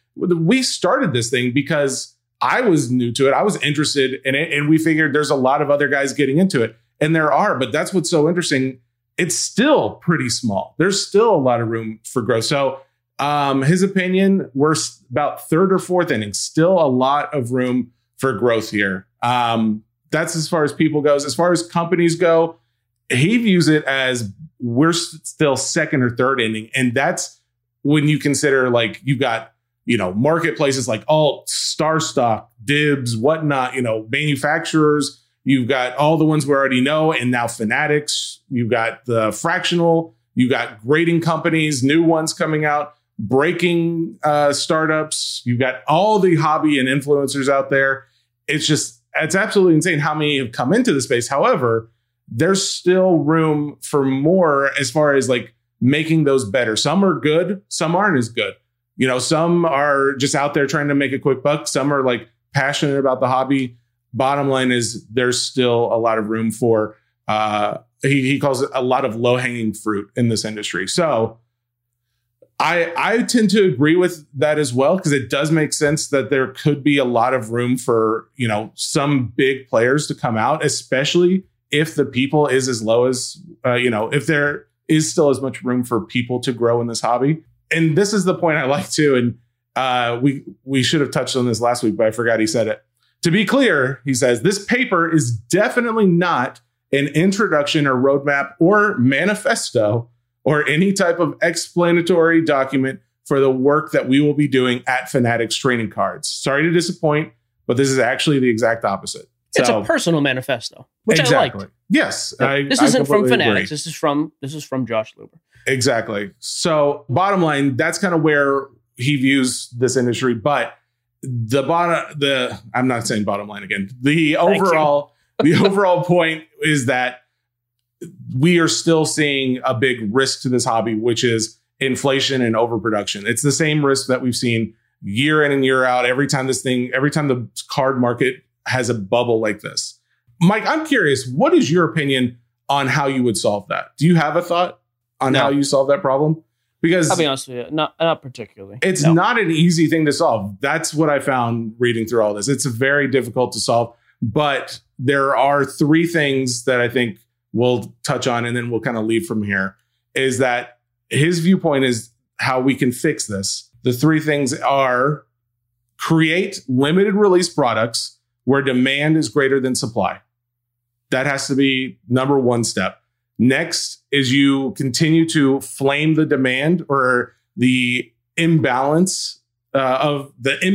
we started this thing because I was new to it. I was interested in it. And we figured there's a lot of other guys getting into it. And there are, but that's what's so interesting. It's still pretty small. There's still a lot of room for growth. So his opinion, we're about third or fourth inning, still a lot of room for growth here. That's as far as people goes. As far as companies go, he views it as we're still second or third inning. And that's when you consider like you've got, marketplaces like Alt, StarStock, Dibs, whatnot, manufacturers. You've got all the ones we already know. And now Fanatics, you've got the fractional, you've got grading companies, new ones coming out, breaking startups. You've got all the hobby and influencers out there. It's absolutely insane how many have come into the space. However, there's still room for more as far as like making those better. Some are good, some aren't as good. Some are just out there trying to make a quick buck. Some are like passionate about the hobby. Bottom line is there's still a lot of room for, he calls it a lot of low hanging fruit in this industry. So I tend to agree with that as well, because it does make sense that there could be a lot of room for, some big players to come out, especially if the people is as low as, if there is still as much room for people to grow in this hobby. And this is the point I like too. And we should have touched on this last week, but I forgot he said it. To be clear, he says, this paper is definitely not an introduction or roadmap or manifesto or any type of explanatory document for the work that we will be doing at Fanatics Trading Cards. Sorry to disappoint, but this is actually the exact opposite. It's a personal manifesto, which exactly. I liked. Yes. This isn't from Fanatics. Agree. This is from Josh Luber. Exactly. So bottom line, that's kind of where he views this industry. But I'm not saying bottom line again. The overall point is that we are still seeing a big risk to this hobby, which is inflation and overproduction. It's the same risk that we've seen year in and year out. Every time the card market has a bubble like this. Mike, I'm curious, what is your opinion on how you would solve that? Do you have a thought on how you solve that problem? Because I'll be honest with you, not particularly. It's not an easy thing to solve. That's what I found reading through all this. It's very difficult to solve, but there are three things that I think we'll touch on, and then we'll kind of leave from here, is that his viewpoint is how we can fix this. The three things are: create limited release products where demand is greater than supply. That has to be number one step. Next is you continue to flame the demand or the imbalance of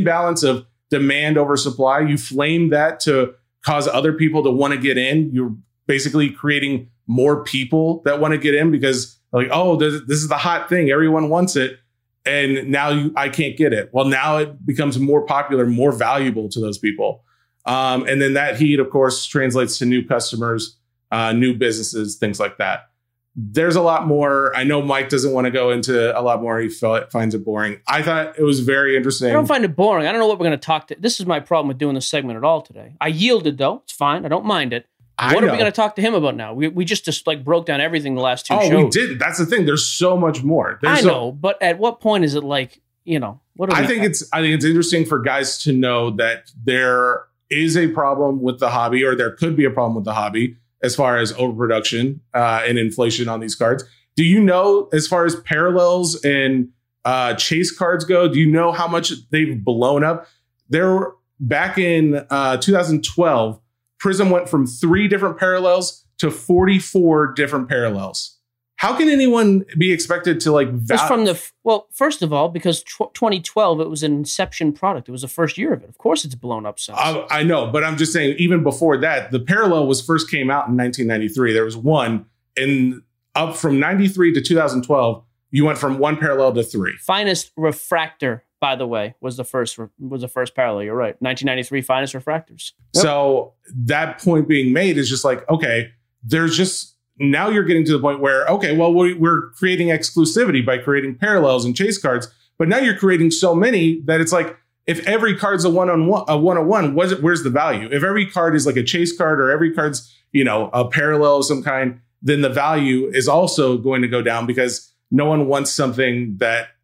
demand over supply. You flame that to cause other people to want to get in. You're basically creating more people that want to get in because like, oh, this is the hot thing. Everyone wants it. And now I can't get it. Well, now it becomes more popular, more valuable to those people. And then that heat, of course, translates to new customers, new businesses, things like that. There's a lot more. I know Mike doesn't want to go into a lot more. He finds it boring. I thought it was very interesting. I don't find it boring. I don't know what we're going to talk to. This is my problem with doing this segment at all today. I yielded, though. It's fine. I don't mind it. What are we going to talk to him about now? We just like broke down everything the last two shows. Oh, we did. That's the thing. There's so much more. I know, but at what point is it like, what I think it's interesting for guys to know that there is a problem with the hobby, or there could be a problem with the hobby as far as overproduction and inflation on these cards. Do you know, as far as parallels and chase cards go, do you know how much they've blown up? Back in 2012, Prism went from 3 different parallels to 44 different parallels. How can anyone be expected to like? First of all, because 2012 it was an inception product. It was the first year of it. Of course, it's blown up since. I know, but I'm just saying. Even before that, the parallel first came out in 1993. There was one, and up from 93 to 2012, you went from 1 parallel to 3. Finest refractor, by the way, was the first parallel. You're right. 1993 finest refractors. Yep. So that point being made is just like, okay, there's just. Now you're getting to the point where, okay, well, we're creating exclusivity by creating parallels and chase cards, but now you're creating so many that it's like, if every card's a one-on-one, where's the value? If every card is like a chase card or every card's, a parallel of some kind, then the value is also going to go down because no one wants something that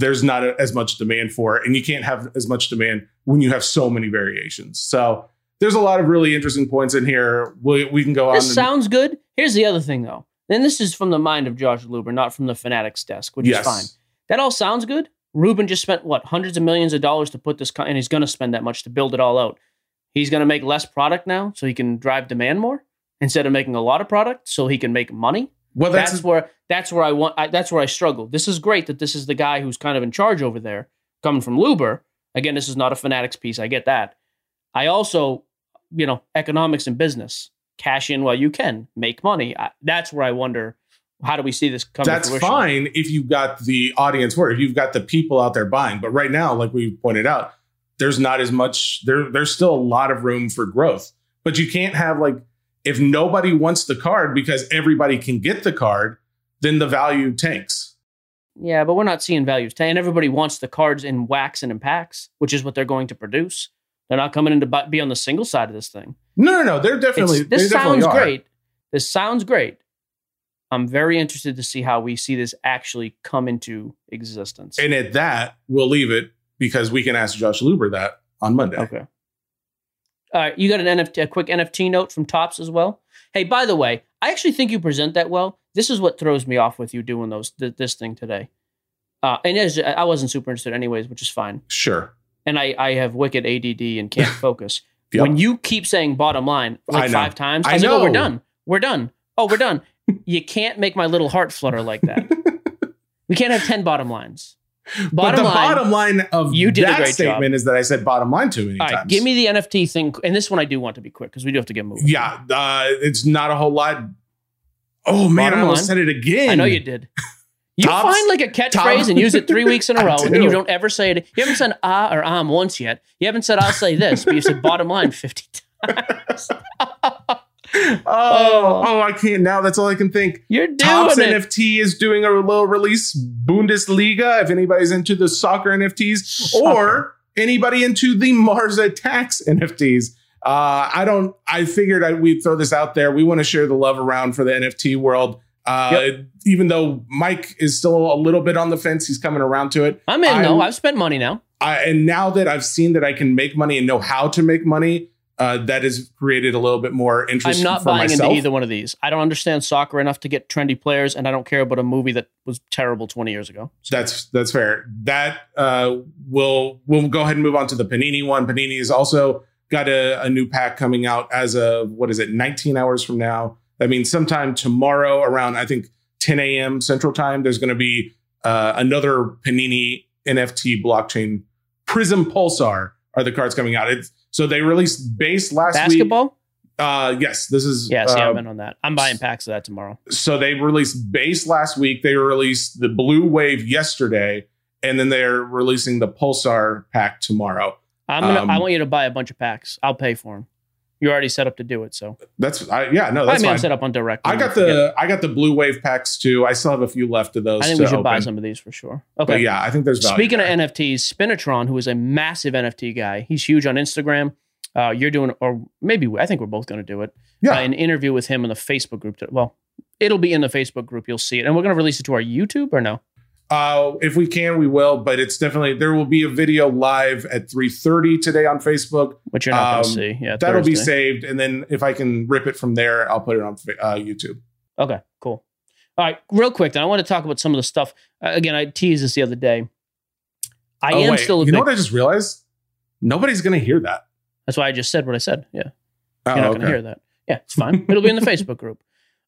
there's not as much demand for it. And you can't have as much demand when you have so many variations. So there's a lot of really interesting points in here. We can go on. This sounds good. Here's the other thing, though. And this is from the mind of Josh Luber, not from the Fanatics desk, which is fine. That all sounds good. Ruben just spent, hundreds of millions of dollars to put this, and he's going to spend that much to build it all out. He's going to make less product now so he can drive demand more instead of making a lot of product so he can make money. Well, that's where I struggle. This is great that this is the guy who's kind of in charge over there, coming from Luber. Again, this is not a Fanatics piece. I get that. I also, economics and business, cash in while you can, make money. That's where I wonder, how do we see this come to fruition? That's fine if you've got the audience for it, if you've got the people out there buying. But right now, like we pointed out, there's not as much, there's still a lot of room for growth. But you can't have if nobody wants the card because everybody can get the card, then the value tanks. Yeah, but we're not seeing values tank. And everybody wants the cards in wax and in packs, which is what they're going to produce. They're not coming in to be on the single side of this thing. No. They're definitely. This sounds great. This sounds great. I'm very interested to see how we see this actually come into existence. And at that, we'll leave it because we can ask Josh Luber that on Monday. Okay. All right, you got a quick NFT note from Topps as well. Hey, by the way, I actually think you present that well. This is what throws me off with you doing this thing today. And I wasn't super interested anyways, which is fine. Sure. And I have wicked ADD and can't focus. Yep. When you keep saying bottom line 5 times, I know. We're done. We're done. Oh, we're done. You can't make my little heart flutter like that. We can't have 10 bottom lines. Bottom line of that statement is that I said bottom line too many times. Right, give me the NFT thing. And this one I do want to be quick because we do have to get moving. Yeah, it's not a whole lot. Oh, man, I almost said it again. I know you did. You find a catchphrase and use it 3 weks in a row, and then you don't ever say it. You haven't said or once yet. You haven't said I'll say this, but you said bottom line 50 times. I can't now. That's all I can think. You're doing Topps it. NFT is doing a little release Bundesliga. If anybody's into the soccer NFTs or anybody into the Mars Attacks NFTs. I figured we'd throw this out there. We want to share the love around for the NFT world. Even though Mike is still a little bit on the fence, he's coming around to it. I'm in though. I've spent money now. And now that I've seen that I can make money and know how to make money, that has created a little bit more interest. I'm not buying into either one of these. I don't understand soccer enough to get trendy players, and I don't care about a movie that was terrible 20 years ago. So. That's fair. That we'll go ahead and move on to the Panini one. Panini has also got a new pack coming out as of 19 hours from now. That means sometime tomorrow around, I think, 10 a.m. Central Time, there's going to be another Panini NFT blockchain. Prism Pulsar are the cards coming out. So they released base last Basketball? week. Yes, this is. Yes, I've been on that. I'm buying packs of that tomorrow. So they released base last week. They released the Blue Wave yesterday, and then they're releasing the Pulsar pack tomorrow. I want you to buy a bunch of packs. I'll pay for them. You're already set up to do it, so that's fine. I'm set up on direct. I got the Blue Wave packs too. I still have a few left of those. I think we should buy some of these for sure. Okay, but yeah, I think there's value. Speaking there. of NFTs, Spinatron, who is a massive NFT guy, he's huge on Instagram. You're doing, or maybe I think we're both going to do it. Yeah, an interview with him in the Facebook group. Well, it'll be in the Facebook group. You'll see it, and we're going to release it to our YouTube or no? If we can, we will, but it's definitely, there will be a video live at 3:30 today on Facebook. Which you're not going to see. Yeah, that'll be saved. And then if I can rip it from there, I'll put it on YouTube. Okay, cool. All right, real quick, then I want to talk about some of the stuff. Again, I teased this the other day. You know what I just realized? Nobody's going to hear that. That's why I just said what I said. Yeah. You're not going to hear that. Yeah, it's fine. It'll be in the Facebook group.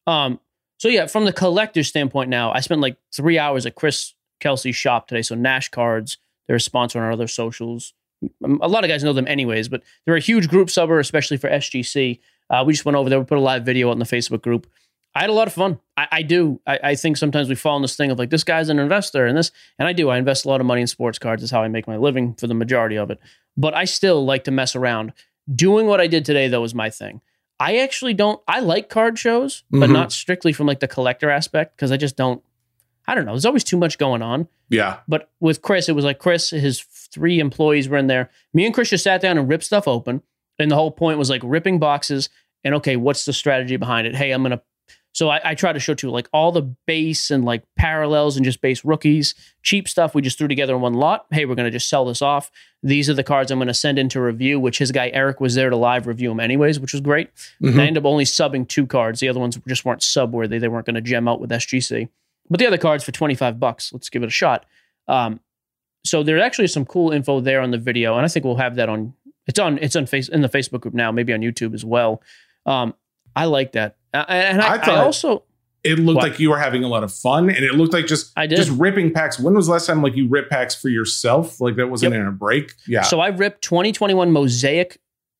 So yeah, from the collector standpoint now, I spent 3 hours at Chris Kelsey's shop today. So Nash Cards, they're a sponsor on our other socials. A lot of guys know them anyways, but they're a huge group subber, especially for SGC. We just went over there. We put a live video out in the Facebook group. I had a lot of fun. I do. I think sometimes we fall in this thing of this guy's an investor and this, and I do. I invest a lot of money in sports cards. That's how I make my living for the majority of it. But I still like to mess around. Doing what I did today, though, is my thing. I actually don't. I like card shows, but not strictly from the collector aspect because I just don't. I don't know. There's always too much going on. Yeah. But with Chris, it was Chris, his 3 employees were in there. Me and Chris just sat down and ripped stuff open. And the whole point was ripping boxes and, okay, what's the strategy behind it? Hey, I'm going to So I try to show too, like all the base and like parallels and just base rookies, cheap stuff we just threw together in one lot. Hey, we're going to just sell this off. These are the cards I'm going to send into review, which his guy Eric was there to live review them anyways, which was great. Mm-hmm. I ended up only subbing 2 cards. The other ones just weren't sub worthy. They weren't going to gem out with SGC. But the other cards for $25, let's give it a shot. So there actually is some cool info there on the video, and I think we'll have that on. It's in the Facebook group now, maybe on YouTube as well. I like that. And I also it looked like you were having a lot of fun, and it looked like just ripping packs. When was the last time like you ripped packs for yourself? Like that wasn't in a break. Yeah. So I ripped 2021 Mosaic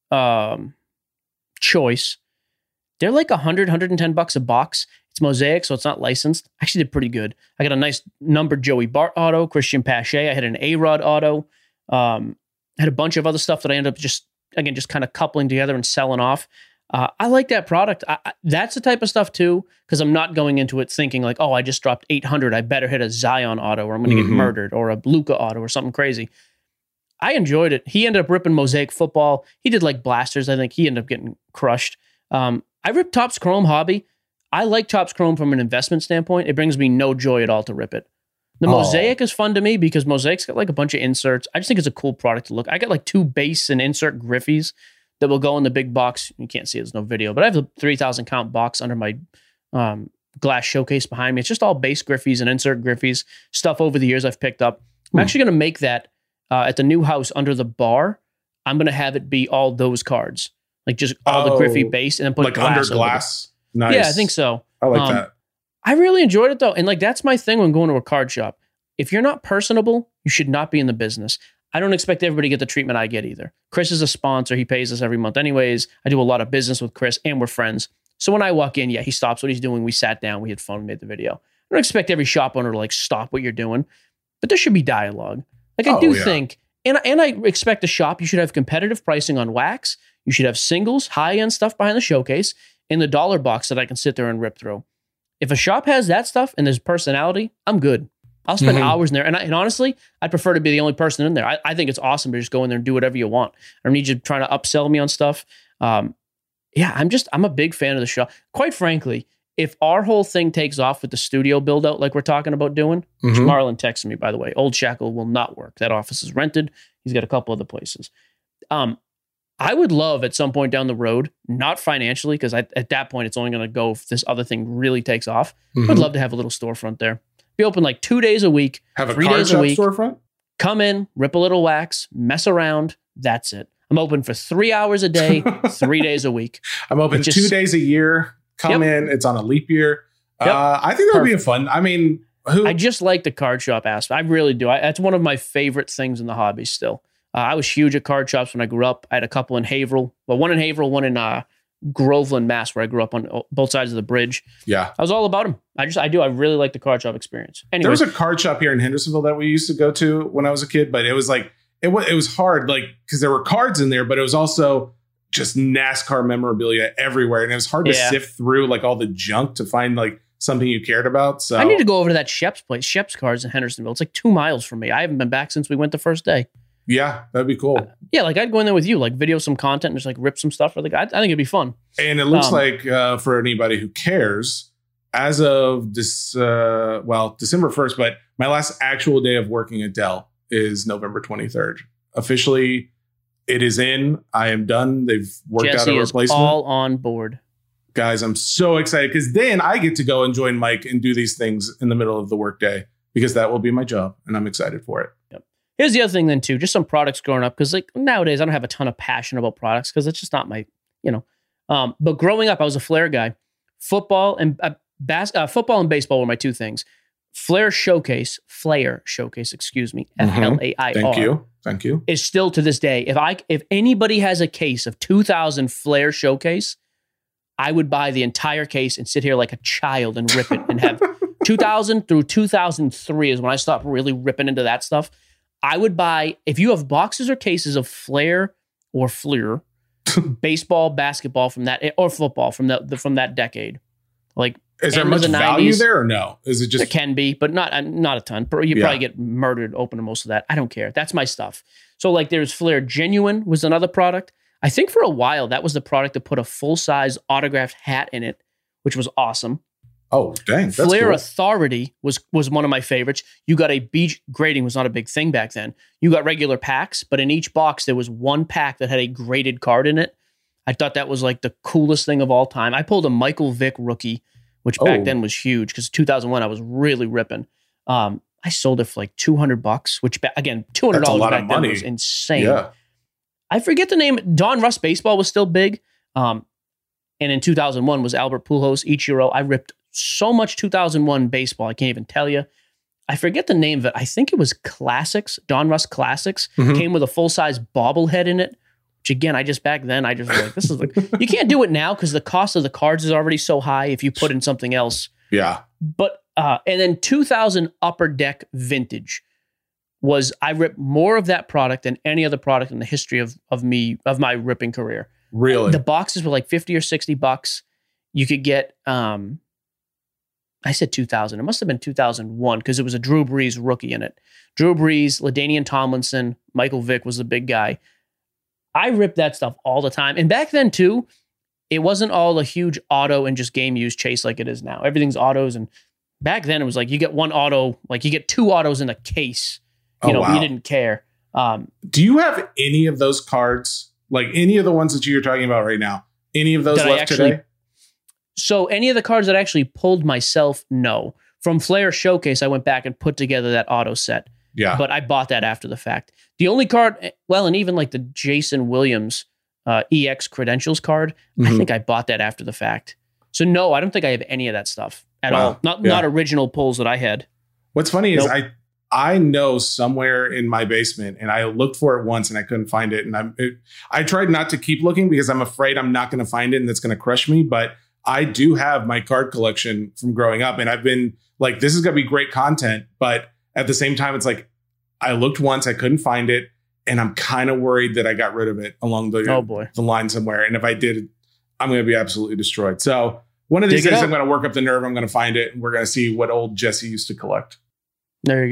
Choice. They're like $110 a box. It's Mosaic, so it's not licensed. Actually did pretty good. I got a nice numbered Joey Bart auto, Christian Pache. I had an A-Rod auto. Had a bunch of other stuff that I ended up just kind of coupling together and selling off. I like that product. That's the type of stuff too, because I'm not going into it thinking like, oh, I just dropped 800. I better hit a Zion auto or I'm going to get murdered, or a Luka auto or something crazy. I enjoyed it. He ended up ripping Mosaic Football. He did like blasters. I think he ended up getting crushed. I ripped Topps Chrome Hobby. I like Topps Chrome from an investment standpoint. It brings me no joy at all to rip it. The Mosaic is fun to me because Mosaic's got like a bunch of inserts. I just think it's a cool product to look. I got like 2 base and insert Griffies that will go in the big box. You can't see it, there's no video, but I have a 3,000 count box under my glass showcase behind me. It's just all base Griffies and insert Griffies, stuff over the years I've picked up. I'm actually going to make that at the new house under the bar. I'm going to have it be all those cards, like just all the Griffey base, and then put like glass under glass. Nice. Yeah, I think so. I like that. I really enjoyed it though. And like, that's my thing when going to a card shop. If you're not personable, you should not be in the business. I don't expect everybody to get the treatment I get either. Chris is a sponsor. He pays us every month anyways. I do a lot of business with Chris and we're friends. So when I walk in, he stops what he's doing. We sat down, we had fun, we made the video. I don't expect every shop owner to like stop what you're doing, but there should be dialogue. Like I do think, and I expect a shop, you should have competitive pricing on wax. You should have singles, high-end stuff behind the showcase, in the dollar box that I can sit there and rip through. If a shop has that stuff and there's personality, I'm good. I'll spend hours in there. And honestly, I'd prefer to be the only person in there. I think it's awesome to just go in there and do whatever you want. I don't need you trying to upsell me on stuff. I'm a big fan of the shop. Quite frankly, if our whole thing takes off with the studio build out like we're talking about doing, which Marlon texted me, by the way, Old Shackle will not work. That office is rented. He's got a couple other places. I would love at some point down the road, not financially, because at that point it's only going to go if this other thing really takes off. I'd love to have a little storefront there. Be open like 2 days a week, have a 3 card days shop a week. Storefront? Come in, rip a little wax, mess around. That's it. I'm open for 3 hours a day, 3 days a week. I'm open 2 days a year. Come in. It's on a leap year. I think that would be fun. I mean, I just like the card shop aspect. I really do. That's one of my favorite things in the hobby still. I was huge at card shops when I grew up. I had a couple in Haverhill. Well, one in Haverhill, one in Groveland, Mass, where I grew up on both sides of the bridge. Yeah. I was all about them. I really like the card shop experience. Anyways, there was a card shop here in Hendersonville that we used to go to when I was a kid, but it was like, it was hard, like, because there were cards in there, but it was also just NASCAR memorabilia everywhere. And it was hard to sift through like all the junk to find like something you cared about. So I need to go over to that Shep's place, Shep's Cards in Hendersonville. It's like 2 miles from me. I haven't been back since we went the first day. Yeah, that'd be cool. Like I'd go in there with you, like video some content and just like rip some stuff for the guy. I think it'd be fun. And it looks like for anybody who cares, as of this, December 1st, but my last actual day of working at Dell is November 23rd. Officially, it is in. I am done. They've worked out a replacement. Is all on board. Guys, I'm so excited because then I get to go and join Mike and do these things in the middle of the workday because that will be my job and I'm excited for it. Yep. Here's the other thing then too, just some products growing up. Cause like nowadays I don't have a ton of passion about products because it's just not my, but growing up, I was a Flair guy. Football and baseball were my 2 things. Flair Showcase, excuse me. FLAIR. Thank you. Is still to this day. If anybody has a case of 2000 Flair Showcase, I would buy the entire case and sit here like a child and rip it and have 2000 through 2003 is when I stopped really ripping into that stuff. I would buy, if you have boxes or cases of Flair or Fleer, baseball, basketball from that, or football from that decade. Like, is there much value there or no? Is it just there can be, but not a ton. You probably get murdered open to most of that. I don't care. That's my stuff. So like, there's Flair Genuine was another product. I think for a while that was the product that put a full size autographed hat in it which was awesome. Oh, dang. That's Flair cool. Authority was one of my favorites. You got a beach grading was not a big thing back then. You got regular packs, but in each box there was one pack that had a graded card in it. I thought that was like the coolest thing of all time. I pulled a Michael Vick rookie, which back then was huge because 2001 I was really ripping. I sold it for like $200, which again $200 back then was insane. Yeah. I forget the name. Don Russ baseball was still big, and in 2001 was Albert Pujols, Ichiro. I ripped so much 2001 baseball. I can't even tell you. I forget the name of it. I think it was Classics. Don Russ Classics came with a full size bobblehead in it. Which again, back then I just was like, this is like you can't do it now because the cost of the cards is already so high. If you put in something else, Yeah. But and then 2000 Upper Deck Vintage was I ripped more of that product than any other product in the history of my ripping career. Really? The boxes were like $50 or $60. You could get I said 2000. It must have been 2001 because it was a Drew Brees rookie in it. Drew Brees, LaDainian Tomlinson, Michael Vick was the big guy. I ripped that stuff all the time. And back then too, it wasn't all a huge auto and just game use chase like it is now. Everything's autos. And back then it was like you get one auto, like you get two autos in a case. You you didn't care. Do you have any of those cards? Like any of the ones that you're talking about right now? Any of those left today? So any of the cards that I actually pulled myself, no. From Flair Showcase, I went back and put together that auto set. Yeah. But I bought that after the fact. The only card, well, and even like the Jason Williams EX Credentials card, I think I bought that after the fact. So no, I don't think I have any of that stuff at all. Not original pulls that I had. What's funny is I know somewhere in my basement, and I looked for it once and I couldn't find it. And I tried not to keep looking because I'm afraid I'm not going to find it and that's going to crush me. But I do have my card collection from growing up, and I've been like, this is going to be great content. But at the same time, it's like, I looked once, I couldn't find it, and I'm kind of worried that I got rid of it along the line somewhere. And if I did, I'm going to be absolutely destroyed. So one of these days, I'm going to work up the nerve. I'm going to find it, and we're going to see what old Jesse used to collect. There you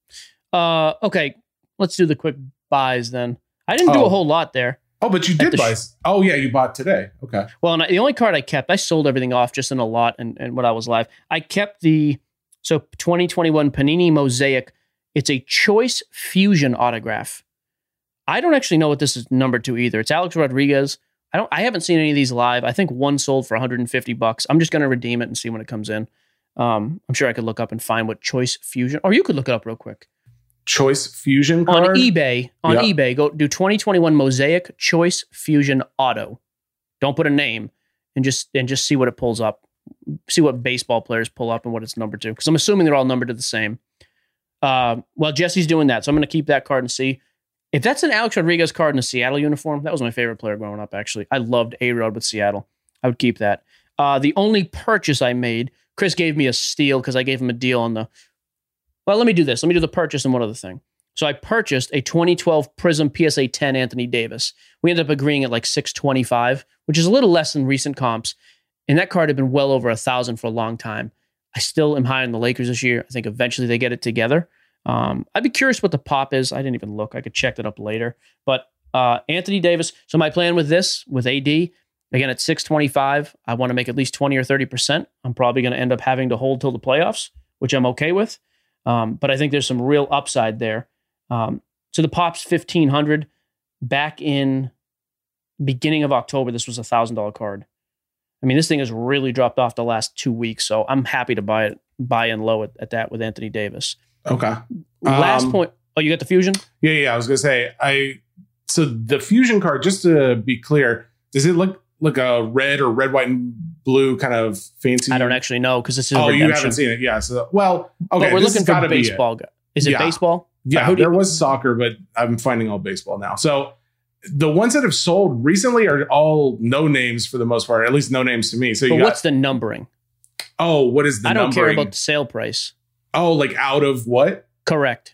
go. Okay, let's do the quick buys then. I didn't do a whole lot there. Oh, but you did buy. Oh, yeah, you bought today. Okay. Well, the only card I kept, I sold everything off just in a lot and when I was live. I kept the 2021 Panini Mosaic. It's a Choice Fusion autograph. I don't actually know what this is numbered to either. It's Alex Rodriguez. I haven't seen any of these live. I think one sold for $150. I'm just going to redeem it and see when it comes in. I'm sure I could look up and find what Choice Fusion, or you could look it up real quick. Choice Fusion card? On eBay, go do 2021 Mosaic Choice Fusion Auto. Don't put a name and just see what it pulls up. See what baseball players pull up and what it's numbered to. Because I'm assuming they're all numbered to the same. Well, Jesse's doing that, so I'm going to keep that card and see. If that's an Alex Rodriguez card in a Seattle uniform, that was my favorite player growing up, actually. I loved A-Rod with Seattle. I would keep that. The only purchase I made, Chris gave me a steal because I gave him a deal on the... Well, let me do this. Let me do the purchase and one other thing. So I purchased a 2012 Prism PSA 10 Anthony Davis. We ended up agreeing at like $625, which is a little less than recent comps. And that card had been well over $1,000 for a long time. I still am high on the Lakers this year. I think eventually they get it together. I'd be curious what the pop is. I didn't even look. I could check that up later. But Anthony Davis. So my plan with this, with AD, again, at $625, I want to make at least 20 or 30%. I'm probably going to end up having to hold till the playoffs, which I'm okay with. But I think there's some real upside there. So the pop's $1,500. Back in beginning of October, this was a $1,000 card. I mean, this thing has really dropped off the last 2 weeks, so I'm happy to buy in low at that with Anthony Davis. Okay. Last point. Oh, you got the Fusion? Yeah. I was gonna say so the Fusion card, just to be clear, does it look like a red or red, white, and blue kind of fancy? I don't actually know because this is redemption. You haven't seen it. Yeah. So okay, but we're looking for baseball. Is it baseball? Yeah, there was soccer, but I'm finding all baseball now. So the ones that have sold recently are all no names for the most part, at least no names to me. So what's the numbering? Oh, what is the numbering? I don't care about the sale price. Oh, like out of what? Correct.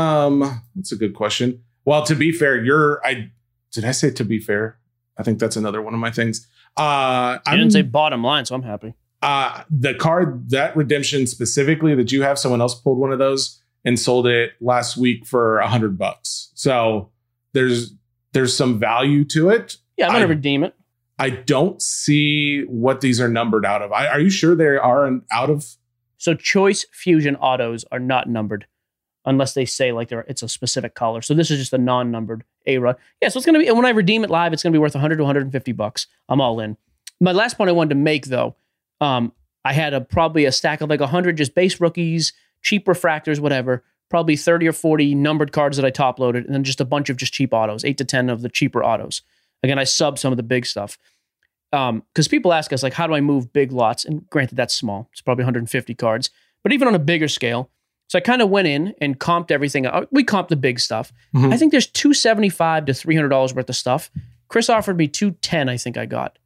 That's a good question. Well, to be fair, did I say to be fair? I think that's another one of my things. I didn't say bottom line, so I'm happy. The card, that redemption specifically that you have, someone else pulled one of those and sold it last week for $100. So there's some value to it. Yeah, I'm going to redeem it. I don't see what these are numbered out of. Are you sure they are out of? So Choice Fusion autos are not numbered unless they say like it's a specific color. So this is just a non-numbered A-Rod. Yeah, so it's going to be, when I redeem it live, it's going to be worth $100 to $150. I'm all in. My last point I wanted to make, though, I had probably a stack of like 100 just base rookies, cheap refractors, whatever, probably 30 or 40 numbered cards that I top loaded, and then just a bunch of just cheap autos, 8 to 10 of the cheaper autos. Again, I sub some of the big stuff. Because people ask us, like, how do I move big lots? And granted, that's small. It's probably 150 cards. But even on a bigger scale, so I kind of went in and comped everything. We comped the big stuff. Mm-hmm. I think there's $275 to $300 worth of stuff. Chris offered me $210, I think I got.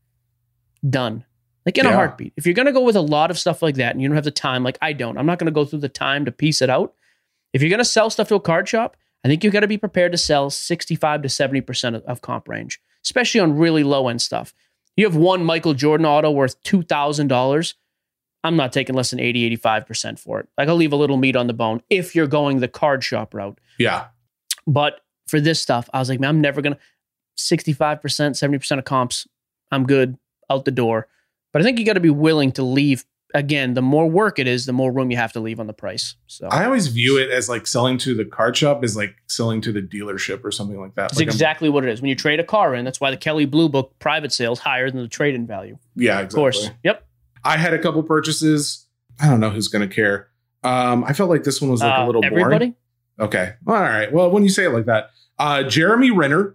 Done. Like in a heartbeat. If you're going to go with a lot of stuff like that and you don't have the time, like I don't, I'm not going to go through the time to piece it out. If you're going to sell stuff to a card shop, I think you've got to be prepared to sell 65 to 70% of comp range, especially on really low end stuff. You have one Michael Jordan auto worth $2,000. I'm not taking less than 80, 85% for it. Like I'll leave a little meat on the bone if you're going the card shop route. Yeah. But for this stuff, I was like, man, I'm never going to 65%, 70% of comps. I'm good out the door. But I think you got to be willing to leave. Again, the more work it is, the more room you have to leave on the price. So I always view it as like selling to the card shop is like selling to the dealership or something like that. That's like exactly what it is. When you trade a car in, that's why the Kelley Blue Book private sales higher than the trade-in value. Yeah, exactly. Of course. Yep. I had a couple purchases. I don't know who's going to care. I felt like this one was like a little everybody? boring. Okay. All right. Well, when you say it like that, Jeremy Renner.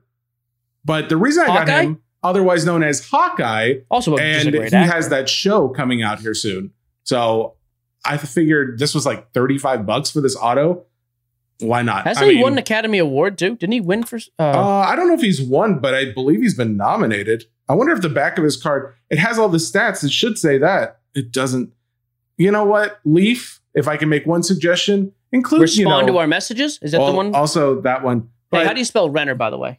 But the reason I got him, otherwise known as Hawkeye, also and he has that show coming out here soon. So I figured this was like $35 for this auto. Why not? Hasn't he won an Academy Award too? Didn't he win for? I don't know if he's won, but I believe he's been nominated. I wonder if the back of his card, it has all the stats. It should say that. It doesn't. You know what? Leaf, if I can make one suggestion, include respond to our messages. Is that the one? Also that one. Hey, how do you spell Renner, by the way?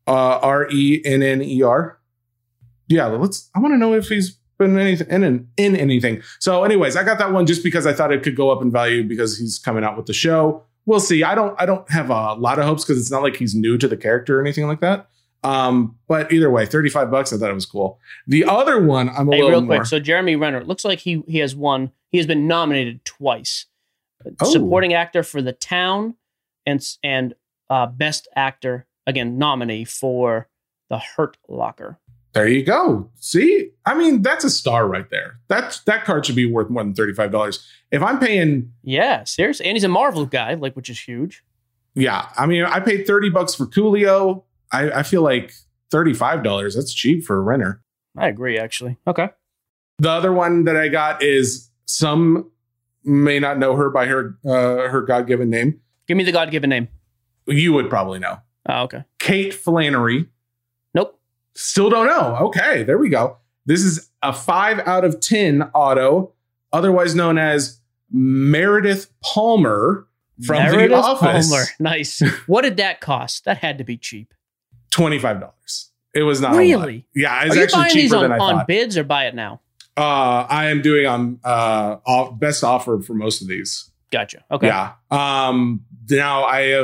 Renner. Yeah, I want to know if he's been in anything. So anyways, I got that one just because I thought it could go up in value because he's coming out with the show. We'll see. I don't have a lot of hopes because it's not like he's new to the character or anything like that. But either way, $35. I thought it was cool. The other one, I'm a little real more. Quick. So Jeremy Renner, it looks like he has won. He has been nominated twice. Supporting actor for The Town and best actor, again, nominee for The Hurt Locker. There you go. See, I mean, that's a star right there. That card should be worth more than $35. If I'm paying, yeah, seriously, and he's a Marvel guy, like, which is huge. Yeah, I mean, I paid $30 for Coolio. I feel like $35. That's cheap for a Renner. I agree, actually. Okay. The other one that I got is some may not know her by her God-given name. Give me the God-given name. You would probably know. Oh, okay. Kate Flannery. Nope. Still don't know. Okay, there we go. This is a 5 out of 10 auto, otherwise known as Meredith Palmer from The Office. Palmer. Nice. What did that cost? That had to be cheap. $25. It was not really. Yeah, it's actually cheaper than I thought. On bids or buy it now? I am doing best offer for most of these. Gotcha. Okay. Yeah. Now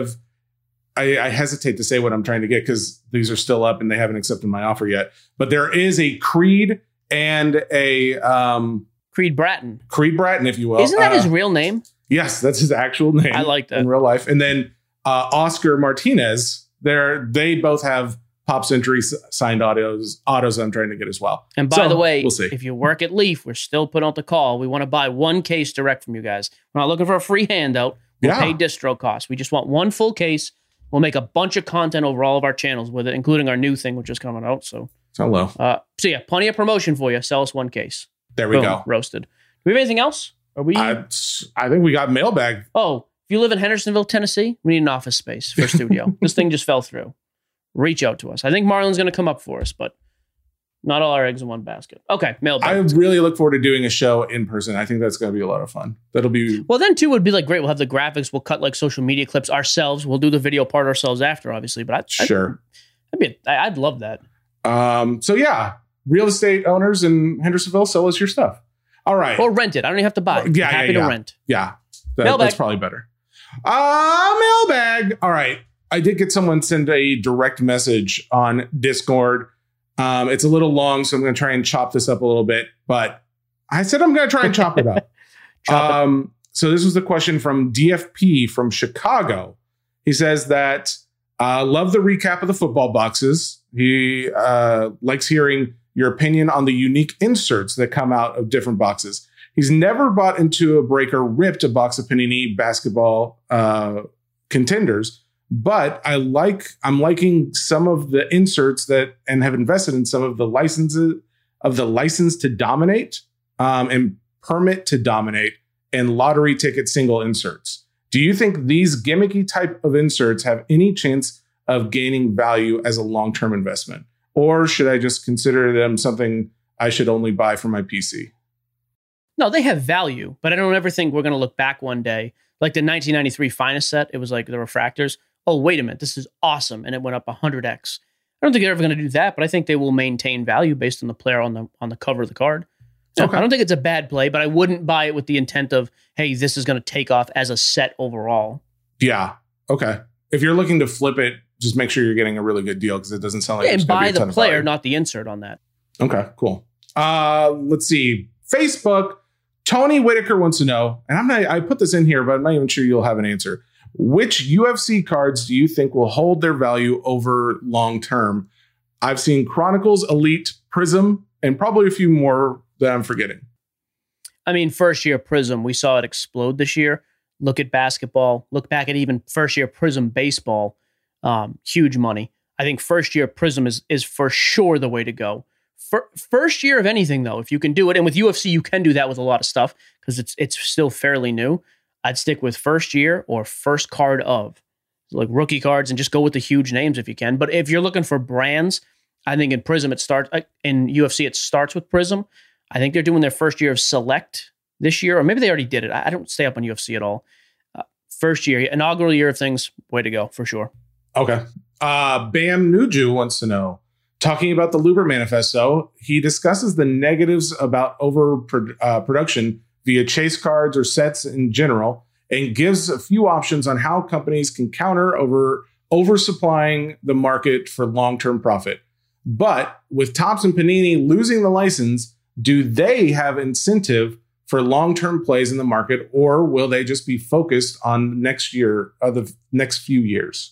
I hesitate to say what I'm trying to get because these are still up and they haven't accepted my offer yet. But there is a Creed and a Creed Bratton. Creed Bratton, if you will. Isn't that his real name? Yes, that's his actual name. I like that in real life. And then Oscar Martinez. They both have Pop Century signed autos I'm trying to get as well. And by the way, we'll see. If you work at Leaf, we're still putting out the call. We want to buy one case direct from you guys. We're not looking for a free handout. We'll pay distro costs. We just want one full case. We'll make a bunch of content over all of our channels with it, including our new thing, which is coming out. So hello. So yeah, plenty of promotion for you. Sell us one case. There we go. Roasted. Do we have anything else? Are we? I think we got mailbag. Oh, if you live in Hendersonville, Tennessee, we need an office space for a studio. This thing just fell through. Reach out to us. I think Marlon's going to come up for us, but not all our eggs in one basket. Okay, mailbag. I really look forward to doing a show in person. I think that's going to be a lot of fun. That'll be... Well, then, too, would be like, great. We'll have the graphics. We'll cut like social media clips ourselves. We'll do the video part ourselves after, obviously. But I'd love that. So, yeah. Real estate owners in Hendersonville, sell us your stuff. All right. Or rent it. I don't even have to buy it. Yeah, happy to rent. Yeah. That's probably better. Mailbag. All right. I did get someone send a direct message on Discord It's a little long, so I'm going to try and chop this up a little bit. But I said I'm going to try and chop it up. So this was the question from DFP from Chicago. He says that love the recap of the football boxes. He likes hearing your opinion on the unique inserts that come out of different boxes. He's never bought into a break or ripped a box of Panini basketball contenders, but I'm liking some of the inserts and have invested in some of the licenses of the license to dominate and permit to dominate and lottery ticket single inserts. Do you think these gimmicky type of inserts have any chance of gaining value as a long-term investment? Or should I just consider them something I should only buy for my PC? No, they have value, but I don't ever think we're going to look back one day. Like the 1993 Finest set, it was like the refractors. Oh, wait a minute, this is awesome. And it went up 100x. I don't think they're ever going to do that, but I think they will maintain value based on the player on the cover of the card. So okay. I don't think it's a bad play, but I wouldn't buy it with the intent of, hey, this is going to take off as a set overall. Yeah. Okay. If you're looking to flip it, just make sure you're getting a really good deal because it doesn't sound like and buy the player, not the insert on that. Okay, cool. Let's see. Facebook, Tony Whitaker wants to know, and I put this in here, but I'm not even sure you'll have an answer. Which UFC cards do you think will hold their value over long term? I've seen Chronicles, Elite, Prism, and probably a few more that I'm forgetting. I mean, first year Prism, we saw it explode this year. Look at basketball. Look back at even first year Prism baseball. Huge money. I think first year Prism is for sure the way to go. First year of anything, though, if you can do it, and with UFC, you can do that with a lot of stuff because it's still fairly new. I'd stick with first year or first card of, like rookie cards, and just go with the huge names if you can. But if you're looking for brands, I think in Prism it starts. In UFC, it starts with Prism. I think they're doing their first year of Select this year, or maybe they already did it. I don't stay up on UFC at all. First year, inaugural year of things, way to go for sure. Okay. Bam Nuju wants to know, talking about the Luber Manifesto, he discusses the negatives about overproduction via chase cards or sets in general, and gives a few options on how companies can counter oversupplying the market for long-term profit. But with Topps and Panini losing the license, do they have incentive for long-term plays in the market, or will they just be focused on next year or the next few years?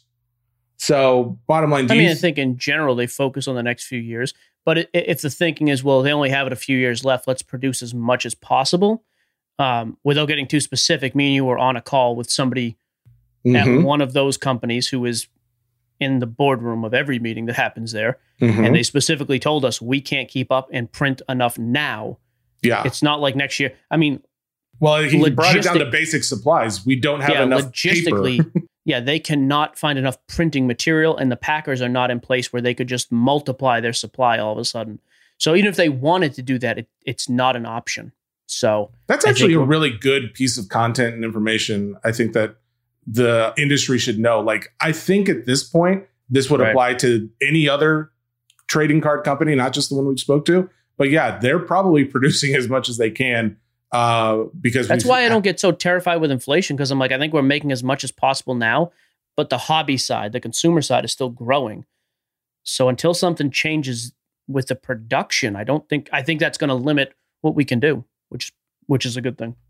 So bottom line, I think in general, they focus on the next few years. But if the thinking is, well, they only have it a few years left, let's produce as much as possible. Without getting too specific, me and you were on a call with somebody at one of those companies who is in the boardroom of every meeting that happens there. And they specifically told us we can't keep up and print enough now. Yeah. It's not like next year. I mean, well, he brought it down to basic supplies. We don't have enough logistically. Paper. Yeah, they cannot find enough printing material, and the packers are not in place where they could just multiply their supply all of a sudden. So even if they wanted to do that, it's not an option. So that's actually a really good piece of content and information. I think that the industry should know. Like, I think at this point, this would apply to any other trading card company, not just the one we spoke to. But yeah, they're probably producing as much as they can. Because that's why I don't get so terrified with inflation, because I'm like, I think we're making as much as possible now, but the hobby side, the consumer side is still growing. So until something changes with the production, I think that's going to limit what we can do, which is a good thing.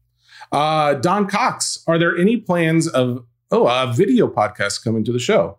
Don Cox, are there any plans of a video podcast coming to the show?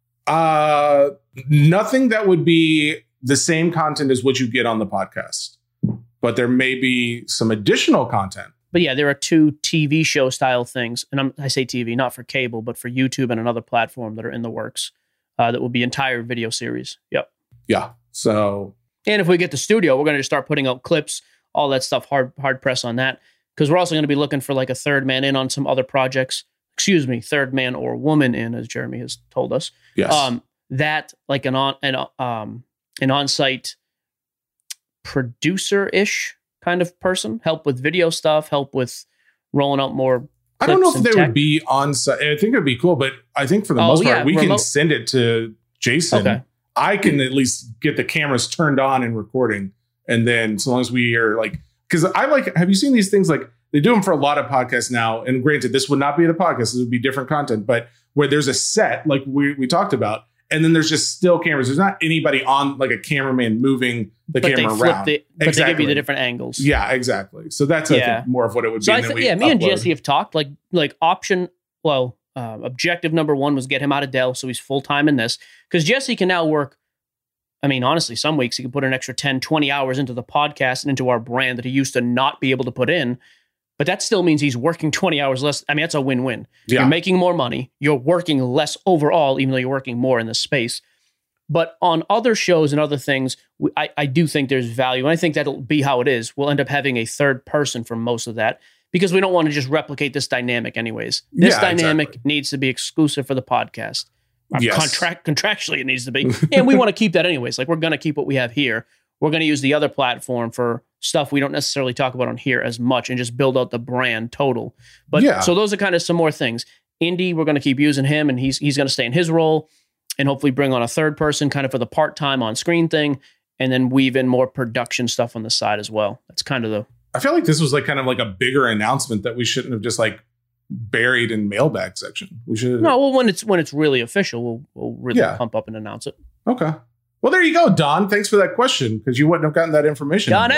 Nothing that would be the same content as what you get on the podcast. But there may be some additional content. But yeah, there are 2 TV show style things. And I say TV, not for cable, but for YouTube and another platform that are in the works that will be entire video series. Yep. Yeah. So. And if we get the studio, we're going to just start putting out clips, all that stuff, hard press on that. Because we're also going to be looking for like a third man in on some other projects. Excuse me, third man or woman in, as Jeremy has told us. Yes. That like an on-site producer-ish kind of person, help with video stuff, help with rolling out more. I don't know if they would be on site. I think it'd be cool, but I think for the most part, we can send it to Jason. Okay. I can at least get the cameras turned on and recording. And then so long as we are like, because have you seen these things? Like they do them for a lot of podcasts now. And granted, this would not be the podcast. This would be different content, but where there's a set like we talked about, and then there's just still cameras. There's not anybody on, like a cameraman moving the camera around. But they give you the different angles. Yeah, exactly. So that's I think more of what it would so be. I think, me and Jesse have talked like option. Well, objective number one was get him out of Dell, so he's full time in this, because Jesse can now work. I mean, honestly, some weeks he can put an extra 10, 20 hours into the podcast and into our brand that he used to not be able to put in. But that still means he's working 20 hours less. I mean, that's a win-win. Yeah. You're making more money. You're working less overall, even though you're working more in this space. But on other shows and other things, I do think there's value. And I think that'll be how it is. We'll end up having a third person for most of that, because we don't want to just replicate this dynamic anyways. This dynamic needs to be exclusive for the podcast. Yes. Contractually, it needs to be. And we want to keep that anyways. Like, we're going to keep what we have here. We're going to use the other platform for stuff we don't necessarily talk about on here as much and just build out the brand total. But so those are kind of some more things. Indy, we're going to keep using him, and he's going to stay in his role and hopefully bring on a third person kind of for the part-time on-screen thing, and then weave in more production stuff on the side as well. That's kind of the... I feel like this was like kind of like a bigger announcement that we shouldn't have just like buried in mailbag section. We should. No, well, when it's really official, we'll really pump up and announce it. Okay. Well, there you go, Don. Thanks for that question, because you wouldn't have gotten that information. Don,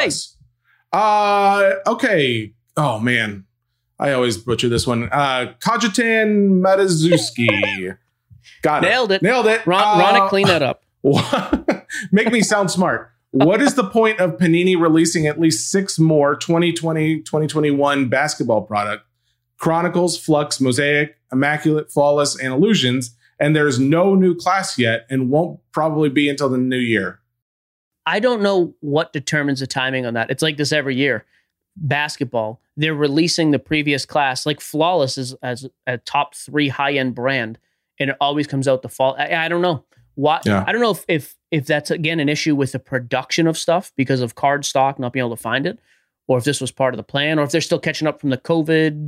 okay. Oh, man. I always butcher this one. Kajetan Matazuski. Got it. Nailed it. Ronick, clean that up. Make me sound smart. What is the point of Panini releasing at least 6 more 2020-2021 basketball product? Chronicles, Flux, Mosaic, Immaculate, Flawless, and Illusions, and there's no new class yet and won't probably be until the new year. I don't know what determines the timing on that. It's like this every year. Basketball, they're releasing the previous class. Like Flawless is as a top 3 high-end brand, and it always comes out the fall. I don't know. I don't know if that's, again, an issue with the production of stuff because of card stock not being able to find it, or if this was part of the plan, or if they're still catching up from the COVID,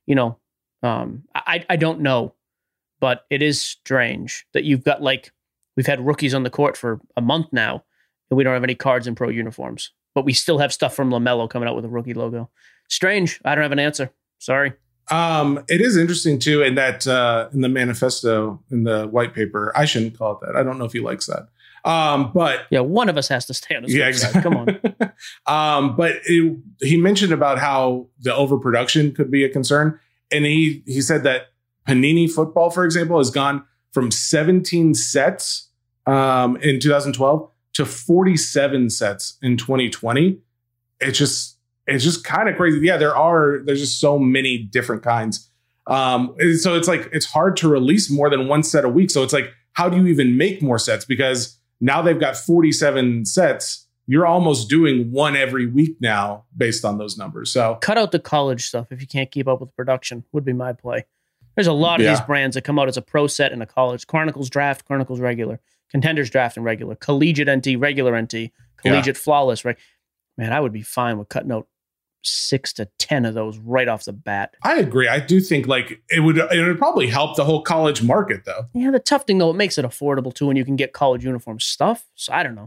I don't know. But it is strange that you've got, like, we've had rookies on the court for a month now, and we don't have any cards in pro uniforms. But we still have stuff from LaMelo coming out with a rookie logo. Strange. I don't have an answer. Sorry. It is interesting, too, in that in the manifesto, in the white paper, I shouldn't call it that. I don't know if he likes that. But yeah, one of us has to stay on his side. Exactly. Come on. But he mentioned about how the overproduction could be a concern. And he said that Panini Football, for example, has gone from 17 sets in 2012 to 47 sets in 2020. It's just kind of crazy. Yeah, there's just so many different kinds. So it's like, it's hard to release more than one set a week. So it's like, how do you even make more sets? Because now they've got 47 sets. You're almost doing one every week now based on those numbers. So cut out the college stuff if you can't keep up with production would be my play. There's a lot of these brands that come out as a pro set and a college. Chronicles Draft, Chronicles Regular, Contenders Draft and Regular, Collegiate NT, Regular NT, Collegiate Flawless. Right? Man, I would be fine with cutting out 6 to 10 of those right off the bat. I agree. I do think like it would probably help the whole college market though. Yeah, the tough thing though, it makes it affordable too when you can get college uniform stuff. So I don't know.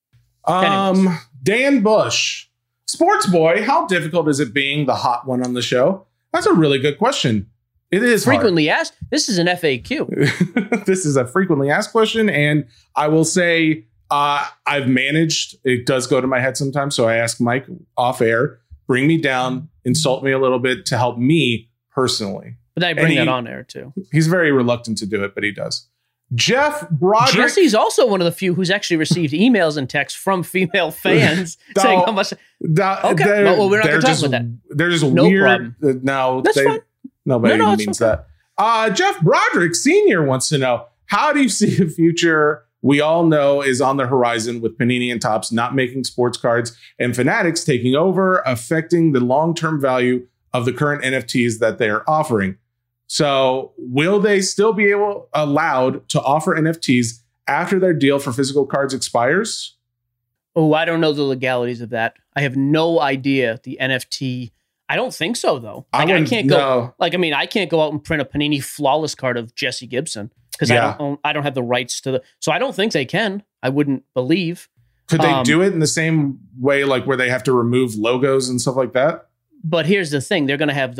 Dan Bush, Sports Boy, how difficult is it being the hot one on the show? That's a really good question. It is frequently asked. This is an FAQ. This is a frequently asked question. And I will say I've managed. It does go to my head sometimes. So I ask Mike off air, bring me down, insult me a little bit to help me personally. But I bring that on air too. He's very reluctant to do it, but he does. Jeff Broderick. Jesse's also one of the few who's actually received emails and texts from female fans saying how much. Okay, well, we're not going to talk about that. They're just no weird. Problem. No, that's fine. Nobody means that. Jeff Broderick Sr. wants to know, how do you see a future we all know is on the horizon with Panini and Topps not making sports cards and Fanatics taking over, affecting the long-term value of the current NFTs that they are offering? So will they still be allowed to offer NFTs after their deal for physical cards expires? Oh, I don't know the legalities of that. I have no idea the NFT. I don't think so, though. I can't go. No. I can't go out and print a Panini Flawless card of Jesse Gibson because I don't have the rights to the. So I don't think they can. I wouldn't believe. Could they do it in the same way, like where they have to remove logos and stuff like that? But here's the thing: they're going to have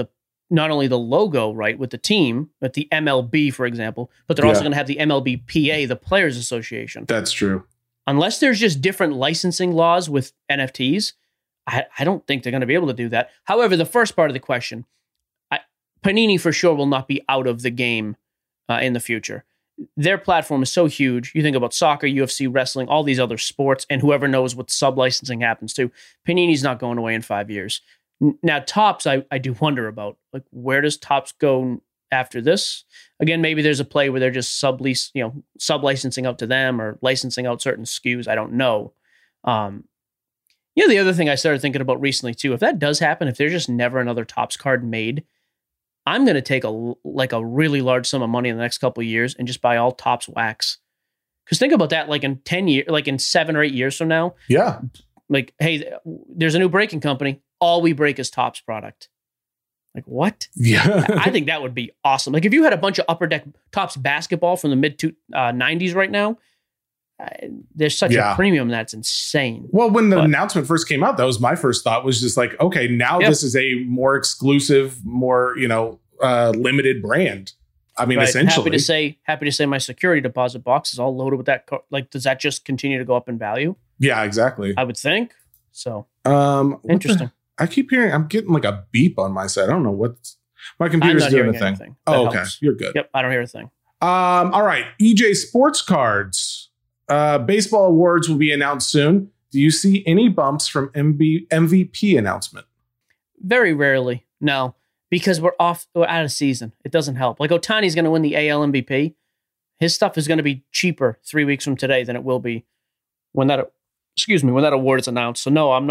not only the logo, right, with the team, but the MLB, for example, but they're also going to have the MLBPA, the Players Association. That's true. Unless there's just different licensing laws with NFTs, I don't think they're going to be able to do that. However, the first part of the question, Panini for sure will not be out of the game in the future. Their platform is so huge. You think about soccer, UFC, wrestling, all these other sports, and whoever knows what sub-licensing happens to. Panini's not going away in 5 years. Now, Topps, I do wonder about. Like, where does Topps go after this? Again, maybe there's a play where they're just sub-licensing out to them or licensing out certain SKUs. I don't know. The other thing I started thinking about recently, too, if that does happen, if there's just never another Topps card made, I'm going to take a really large sum of money in the next couple of years and just buy all Topps wax. Because think about that, like in 10 years, like in 7 or 8 years from now. Yeah. Like, hey, there's a new breaking company. All we break is Topps product. Like, what? Yeah. I think that would be awesome. Like, if you had a bunch of Upper Deck Topps basketball from the mid-90s right now, there's such a premium that's insane. Well, when the announcement first came out, that was my first thought, was just like, okay, now this is a more exclusive, more, limited brand. I mean, essentially. Happy to say my security deposit box is all loaded with that. Like, does that just continue to go up in value? Yeah, exactly. I would think. So, interesting. I keep hearing, I'm getting like a beep on my side. I don't know what's, my computer's doing a thing. Anything. Oh, okay. You're good. Yep. I don't hear a thing. All right. EJ Sports Cards. Baseball awards will be announced soon. Do you see any bumps from MVP announcement? Very rarely. No, because we're out of season. It doesn't help. Like, Ohtani's going to win the AL MVP. His stuff is going to be cheaper 3 weeks from today than it will be when that award is announced. So no,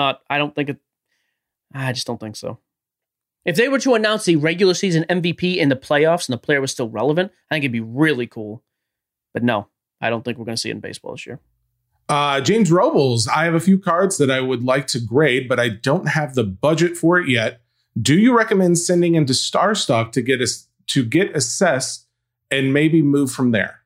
I just don't think so. If they were to announce the regular season MVP in the playoffs and the player was still relevant, I think it'd be really cool. But no, I don't think we're going to see it in baseball this year. James Robles, I have a few cards that I would like to grade, but I don't have the budget for it yet. Do you recommend sending into StarStock to get assessed and maybe move from there?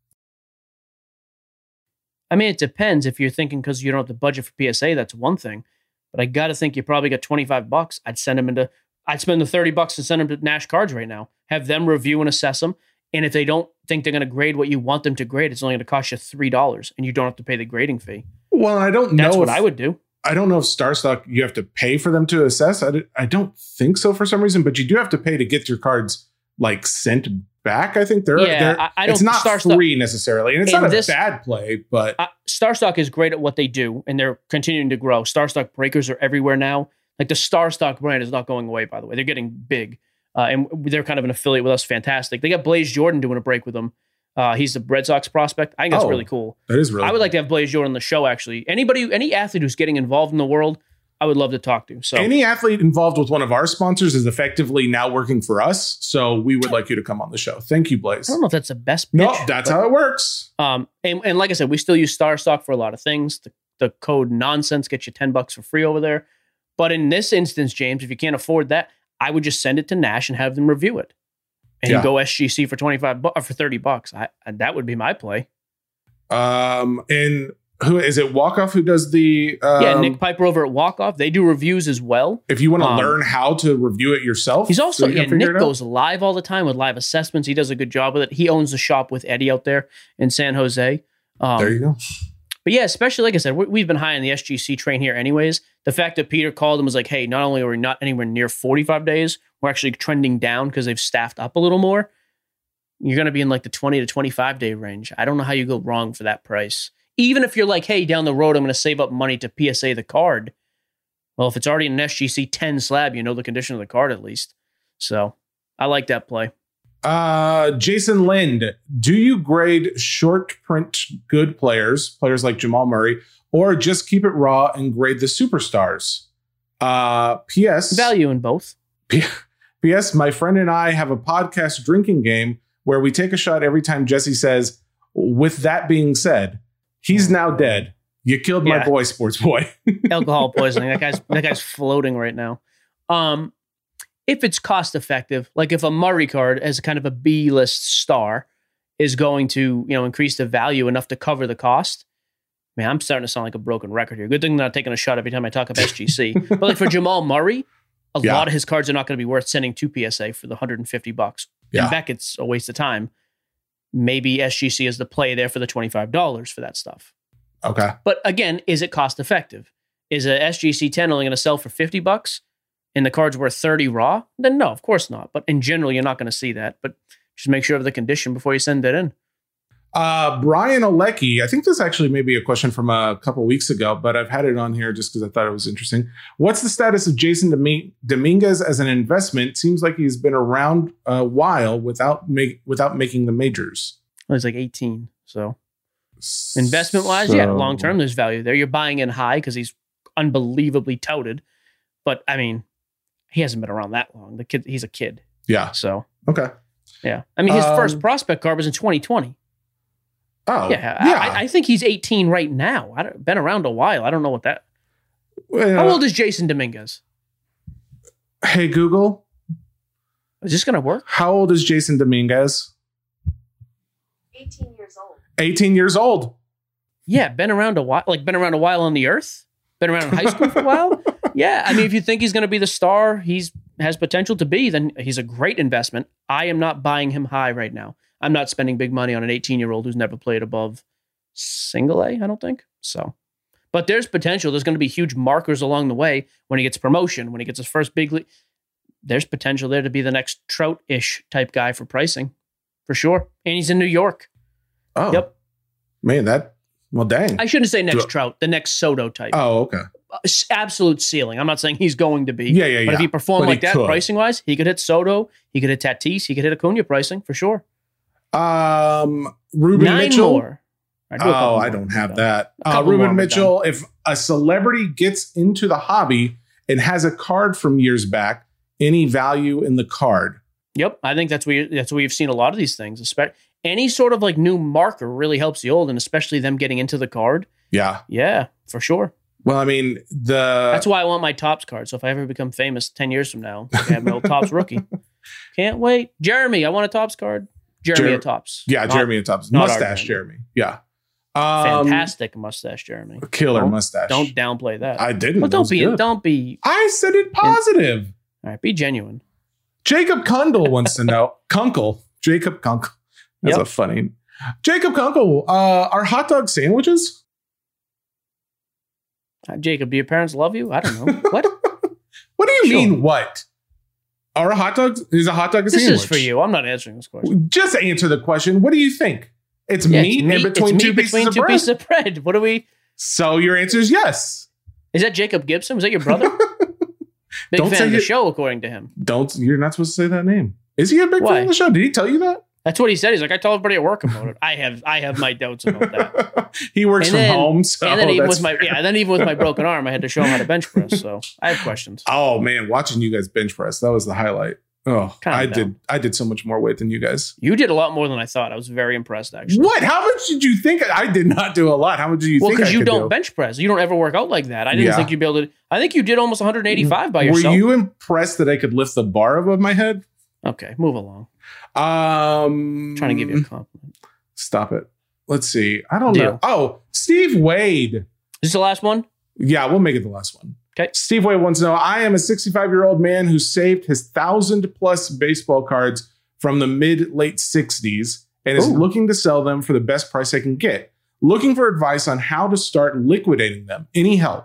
I mean, it depends. If you're thinking because you don't have the budget for PSA, that's one thing. But I got to think you probably got $25. I'd spend the $30 and send them to Nash Cards right now. Have them review and assess them. And if they don't think they're going to grade what you want them to grade, it's only going to cost you $3 and you don't have to pay the grading fee. Well, I don't know. That's what I would do. I don't know if StarStock, you have to pay for them to assess. I don't think so for some reason, but you do have to pay to get your cards like sent back. I think it's not free necessarily. And it's not a bad play, but StarStock is great at what they do and they're continuing to grow. StarStock breakers are everywhere now. Like, the StarStock brand is not going away, by the way. They're getting big. And they're kind of an affiliate with us. Fantastic. They got Blaze Jordan doing a break with them. He's a Red Sox prospect. I think that's really cool. That is really cool. I would like to have Blaze Jordan on the show, actually. Any athlete who's getting involved in the world, I would love to talk to. So any athlete involved with one of our sponsors is effectively now working for us. So we would like you to come on the show. Thank you, Blaze. I don't know if that's the best pitch. No, that's how it works. And like I said, we still use StarStock for a lot of things. The code nonsense gets you $10 for free over there. But in this instance, James, if you can't afford that, I would just send it to Nash and have them review it, and go SGC for $25 or for $30. That would be my play. And who is it? Walkoff who does the? Nick Piper over at Walkoff. They do reviews as well. If you want to learn how to review it yourself, he's also Nick goes live all the time with live assessments. He does a good job with it. He owns the shop with Eddie out there in San Jose. There you go. But yeah, especially like I said, we've been high on the SGC train here anyways. The fact that Peter called and was like, hey, not only are we not anywhere near 45 days, we're actually trending down because they've staffed up a little more. You're going to be in like the 20 to 25 day range. I don't know how you go wrong for that price. Even if you're like, hey, down the road, I'm going to save up money to PSA the card. Well, if it's already an SGC 10 slab, you know the condition of the card at least. So I like that play. Jason Lind, do you grade short print good players like Jamal Murray, or just keep it raw and grade the superstars? P.S. Value in both. P.S. My friend and I have a podcast drinking game where we take a shot every time Jesse says, with that being said, he's now dead. You killed my boy, sports boy. Alcohol poisoning. That guy's floating right now. If it's cost effective, like if a Murray card as a kind of a B-list star is going to, increase the value enough to cover the cost, man, I'm starting to sound like a broken record here. Good thing I'm not taking a shot every time I talk about SGC. But like for Jamal Murray, A lot of his cards are not going to be worth sending to PSA for the $150. Yeah. And Beckett's a waste of time. Maybe SGC is the play there for the $25 for that stuff. Okay. But again, is it cost effective? Is a SGC 10 only going to sell for $50 and the card's worth 30 raw? Then no, of course not. But in general, you're not going to see that. But just make sure of the condition before you send it in. Brian Olecki, I think this actually may be a question from a couple weeks ago, but I've had it on here just because I thought it was interesting. What's the status of Jason Dominguez as an investment? Seems like he's been around a while without making the majors. Well, he's like 18. So investment wise, yeah, long term, there's value there. You're buying in high because he's unbelievably touted. But I mean, he hasn't been around that long. He's a kid. Yeah. So, okay. Yeah. I mean, his first prospect card was in 2020. Oh, yeah. I think he's 18 right now. Been around a while. I don't know what that. Well, how old is Jason Dominguez? Hey, Google. Is this going to work? How old is Jason Dominguez? 18 years old. 18 years old. Yeah, been around a while. Like, been around a while on the earth? Been around in high school for a while? Yeah, I mean, if you think he's going to be the star has potential to be, then he's a great investment. I am not buying him high right now. I'm not spending big money on an 18-year-old who's never played above single A, I don't think. So, but there's potential. There's going to be huge markers along the way when he gets promotion, when he gets his first big league. There's potential there to be the next Trout-ish type guy for pricing, for sure. And he's in New York. Oh, yep. Man, well, dang. I shouldn't say next Trout, the next Soto type. Oh, okay. Absolute ceiling. I'm not saying he's going to be. Yeah. But if he performed like that pricing wise, he could hit Soto, he could hit Tatis, he could hit Acuna pricing for sure. Ruben 9 Mitchell. More. I don't have that. Ruben Mitchell, if a celebrity gets into the hobby and has a card from years back, any value in the card? Yep. I think that's where you've seen a lot of these things. Especially any sort of like new marker really helps the old, and especially them getting into the card. Yeah. Yeah, for sure. Well, I mean, that's why I want my Topps card. So if I ever become famous 10 years from now, I have my old Topps rookie. Can't wait. Jeremy, I want a Topps card. Jeremy at Topps. Yeah, Jeremy at Topps. Mustache Jeremy. Yeah. Fantastic mustache Jeremy. Killer mustache. Don't downplay that. I didn't. But don't be. I said it positive. All right, be genuine. Jacob Kundle wants to know. Kunkel. Jacob Kunkel. That's a funny. Jacob Kunkel, are hot dog sandwiches? Jacob, do your parents love you? I don't know. What? What do you mean, what? Are hot dogs? Is a hot dog a sandwich? This is for you. I'm not answering this question. Just answer the question. What do you think? It's meat in between two pieces of bread. What do we? So your answer is yes. Is that Jacob Gibson? Was that your brother? Big fan of the show, according to him. You're not supposed to say that name. Is he a big fan of the show? Did he tell you that? That's what he said. He's like, I tell everybody at work about it. I have my doubts about that. He works from home, so and then even with my broken arm, I had to show him how to bench press. So I have questions. Oh man, watching you guys bench press, that was the highlight. Oh, I did so much more weight than you guys. You did a lot more than I thought. I was very impressed, actually. What? How much did you think? I did not do a lot. How much do you think? Well, because you don't bench press. You don't ever work out like that. I didn't think you'd be able to. I think you did almost 185 by yourself. Were you impressed that I could lift the bar above my head? Okay, move along. Trying to give you a compliment. Stop it. Let's see. I don't know. Oh, Steve Wade. Is this the last one? Yeah, we'll make it the last one. Okay. Steve Wade wants to know, I am a 65-year-old man who saved his 1,000+ baseball cards from the mid-late 60s and is looking to sell them for the best price I can get. Looking for advice on how to start liquidating them. Any help?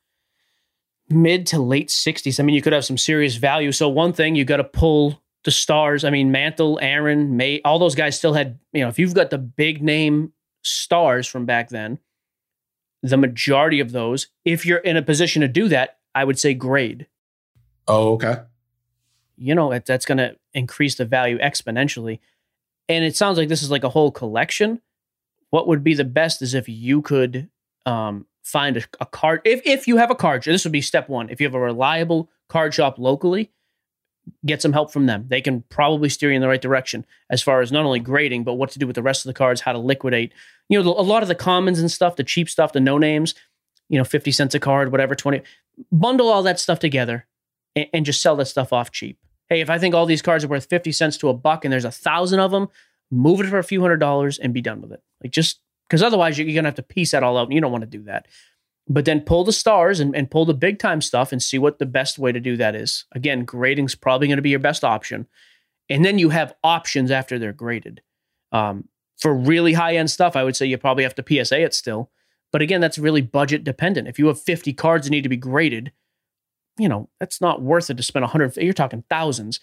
Mid to late 60s. I mean, you could have some serious value. So one thing, you got to pull the stars. I mean, Mantle, Aaron, May, all those guys still had, if you've got the big name stars from back then, the majority of those, if you're in a position to do that, I would say grade. Oh, okay. That's going to increase the value exponentially. And it sounds like this is like a whole collection. What would be the best is if you could find a card. If you have a card shop, this would be step one. If you have a reliable card shop locally, get some help from them. They can probably steer you in the right direction as far as not only grading, but what to do with the rest of the cards, how to liquidate. A lot of the commons and stuff, the cheap stuff, the no names, 50 cents a card, whatever, 20. Bundle all that stuff together and just sell that stuff off cheap. Hey, if I think all these cards are worth 50 cents to $1 and there's 1,000 of them, move it for a few $100s and be done with it. Like, just because otherwise you're going to have to piece that all out and you don't want to do that. But then pull the stars and pull the big time stuff and see what the best way to do that is. Again, grading's probably going to be your best option. And then you have options after they're graded. For really high-end stuff, I would say you probably have to PSA it still. But again, that's really budget dependent. If you have 50 cards that need to be graded, that's not worth it to spend 100. You're talking thousands.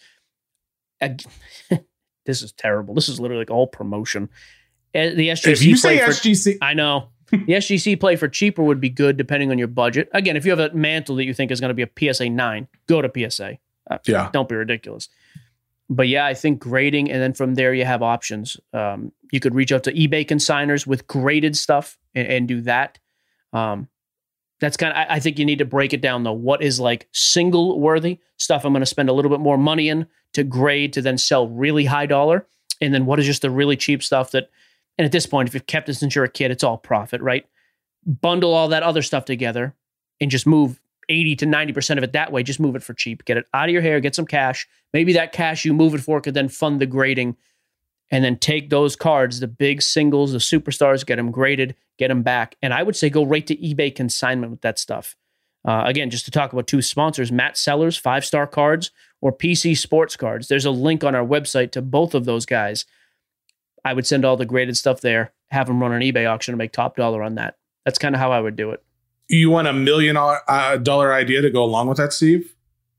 This is terrible. This is literally like all promotion. The SGC if you say SGC, I know. The SGC play for cheaper would be good depending on your budget. Again, if you have a mantle that you think is going to be a PSA 9, go to PSA. Don't be ridiculous. But yeah, I think grading, and then from there you have options. You could reach out to eBay consigners with graded stuff and do that. That's kind of, I think you need to break it down though. What is like single worthy stuff I'm going to spend a little bit more money in to grade to then sell really high dollar. And then what is just the really cheap stuff that, and at this point, if you've kept it since you're a kid, it's all profit, right? Bundle all that other stuff together and just move 80 to 90% of it that way. Just move it for cheap. Get it out of your hair, get some cash. Maybe that cash you move it for could then fund the grading, and then take those cards, the big singles, the superstars, get them graded, get them back. And I would say go right to eBay consignment with that stuff. Again, just to talk about two sponsors, Matt Sellers, 5-star cards, or PC Sports Cards. There's a link on our website to both of those guys. I would send all the graded stuff there, have them run an eBay auction and make top dollar on that. That's kind of how I would do it. You want $1 million idea to go along with that, Steve?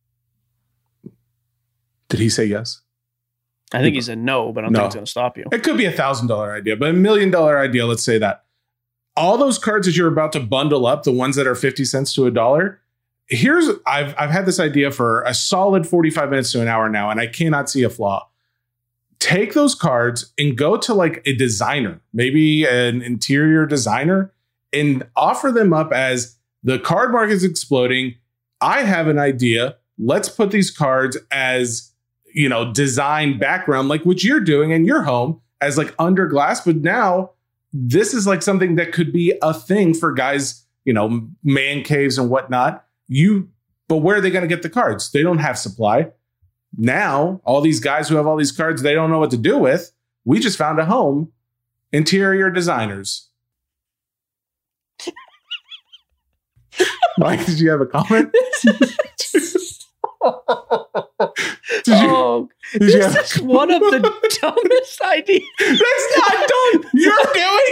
Did he say yes? I think he said no, but I don't think it's going to stop you. It could be $1,000 idea, but $1 million idea, let's say that. All those cards that you're about to bundle up, the ones that are 50 cents to $1, I've had this idea for a solid 45 minutes to an hour now, and I cannot see a flaw. Take those cards and go to like a designer, maybe an interior designer, and offer them up as the card market is exploding. I have an idea. Let's put these cards as, design background, like what you're doing in your home as like under glass. But now this is like something that could be a thing for guys, man caves and whatnot. But where are they going to get the cards? They don't have supply. Now, all these guys who have all these cards, they don't know what to do with. We just found a home. Interior designers. Mike, did you have a comment? This is one of the dumbest ideas. That's not dumb. You're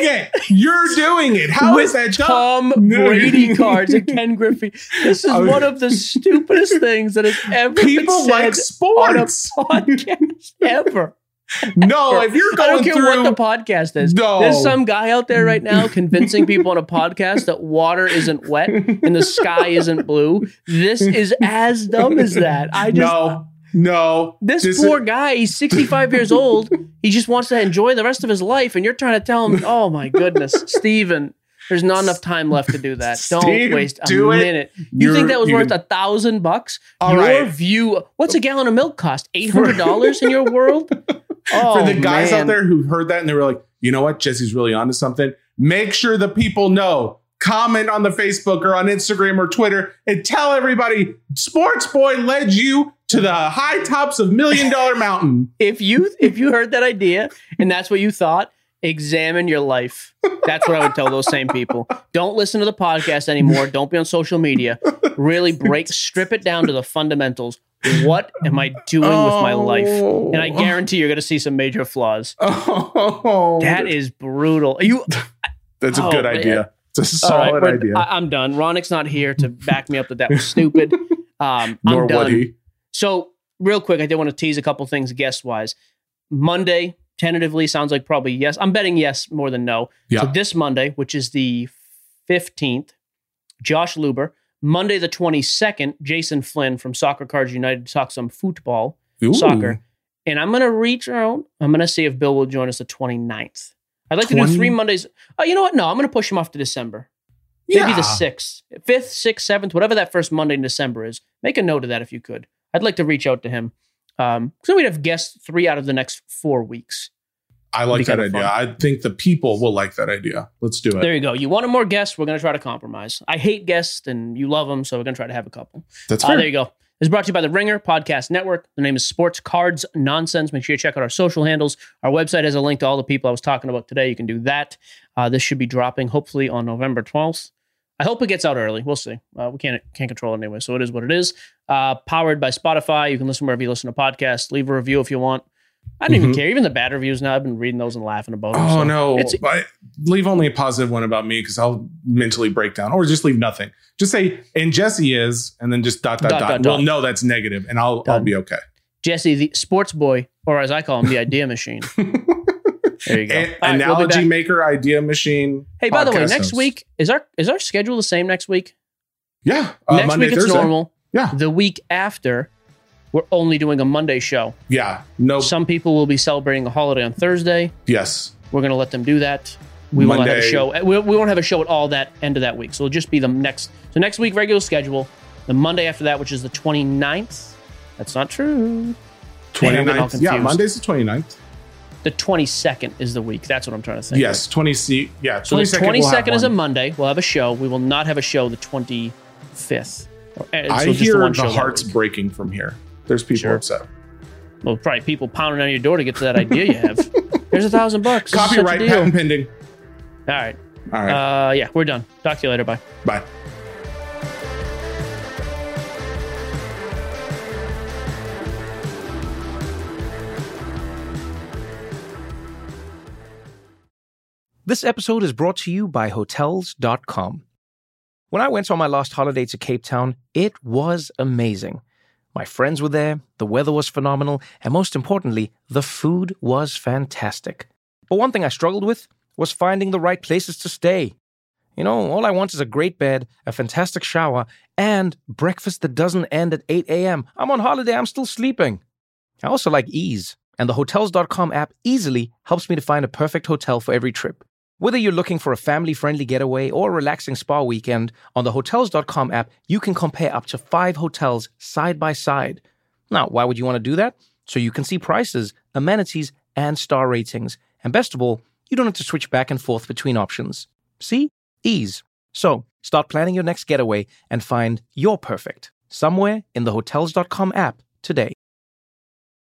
doing it. How is that dumb? Tom Brady cards and Ken Griffey. This is one of the stupidest things that has ever People been said like sports on a podcast ever. No, if you're going I don't care through what the podcast is. No. There's some guy out there right now convincing people on a podcast that water isn't wet and the sky isn't blue. This is as dumb as that. No. This poor guy, he's 65 years old. He just wants to enjoy the rest of his life, and you're trying to tell him, oh my goodness, Steven, there's not enough time left to do that. Don't waste a minute. You think that was worth $1,000? Your view, what's a gallon of milk cost? $800 in your world? For the guys out there who heard that and they were like, you know what? Jesse's really onto something. Make sure the people know. Comment on the Facebook or on Instagram or Twitter and tell everybody Sports Boy led you to the high tops of $1 Million Mountain. If you heard that idea and that's what you thought, examine your life. That's what I would tell those same people. Don't listen to the podcast anymore. Don't be on social media. Really strip it down to the fundamentals. What am I doing with my life? And I guarantee you're going to see some major flaws. That is brutal. That's a good idea. It's a solid idea. I'm done. Ronick's not here to back me up that was stupid. I'm Nor done. would he. So real quick, I did want to tease a couple things guest-wise. Monday, tentatively, sounds like probably yes. I'm betting yes more than no. Yeah. So this Monday, which is the 15th, Josh Luber. Monday the 22nd, Jason Flynn from Soccer Cards United to talk some football, soccer. And I'm going to reach out. I'm going to see if Bill will join us the 29th. I'd like to do 3 Mondays. Oh, you know what? No, I'm going to push him off to December. Maybe the 6th, 5th, 6th, 7th, whatever that first Monday in December is. Make a note of that if you could. I'd like to reach out to him. So we'd have guests 3 out of the next 4 weeks. I like that idea. I think the people will like that idea. Let's do it. There you go. You wanted more guests. We're going to try to compromise. I hate guests and you love them. So we're going to try to have a couple. That's fair. There you go. It's brought to you by the Ringer Podcast Network. The name is Sports Cards Nonsense. Make sure you check out our social handles. Our website has a link to all the people I was talking about today. You can do that. This should be dropping hopefully on November 12th. I hope it gets out early. We'll see. We can't control it anyway, so it is what it is. Powered by Spotify. You can listen wherever you listen to podcasts. Leave a review if you want. I don't even care. Even the bad reviews now, I've been reading those and laughing about them. Oh, no. Leave only a positive one about me because I'll mentally break down. Or just leave nothing. Just say, and Jesse is, and then just dot. Well, no, that's negative, and I'll be okay. Jesse, the sports boy, or as I call him, the idea machine. There you go. Analogy maker, idea machine. Hey, by the way, next week, is our schedule the same next week? Yeah. Next Monday, week it's Thursday. normal. Yeah. The week after, we're only doing a Monday show. Yeah. No. Some people will be celebrating a holiday on Thursday. Yes. We're going to let them do that. We will not have a show. We won't have a show at all that end of that week. So it'll just be the next. So next week, regular schedule. The Monday after that, which is the 29th. That's not true. 29th. Yeah, Monday's the 29th. The 22nd is the week. That's what I'm trying to think. Yes, 22nd. Yeah, 22nd. So the 22nd is a Monday. We'll have a show. We will not have a show the 25th. I hear the hearts breaking from here. There's people upset. Well, probably people pounding on your door to get to that idea you have. Here's $1,000. Copyright patent pending. All right. All right. Yeah, we're done. Talk to you later. Bye. Bye. This episode is brought to you by Hotels.com. When I went on my last holiday to Cape Town, it was amazing. My friends were there, the weather was phenomenal, and most importantly, the food was fantastic. But one thing I struggled with was finding the right places to stay. You know, all I want is a great bed, a fantastic shower, and breakfast that doesn't end at 8 a.m. I'm on holiday, I'm still sleeping. I also like ease, and the Hotels.com app easily helps me to find a perfect hotel for every trip. Whether you're looking for a family-friendly getaway or a relaxing spa weekend, on the Hotels.com app, you can compare up to 5 hotels side by side. Now, why would you want to do that? So you can see prices, amenities, and star ratings. And best of all, you don't have to switch back and forth between options. See? Ease. So, start planning your next getaway and find your perfect somewhere in the Hotels.com app today.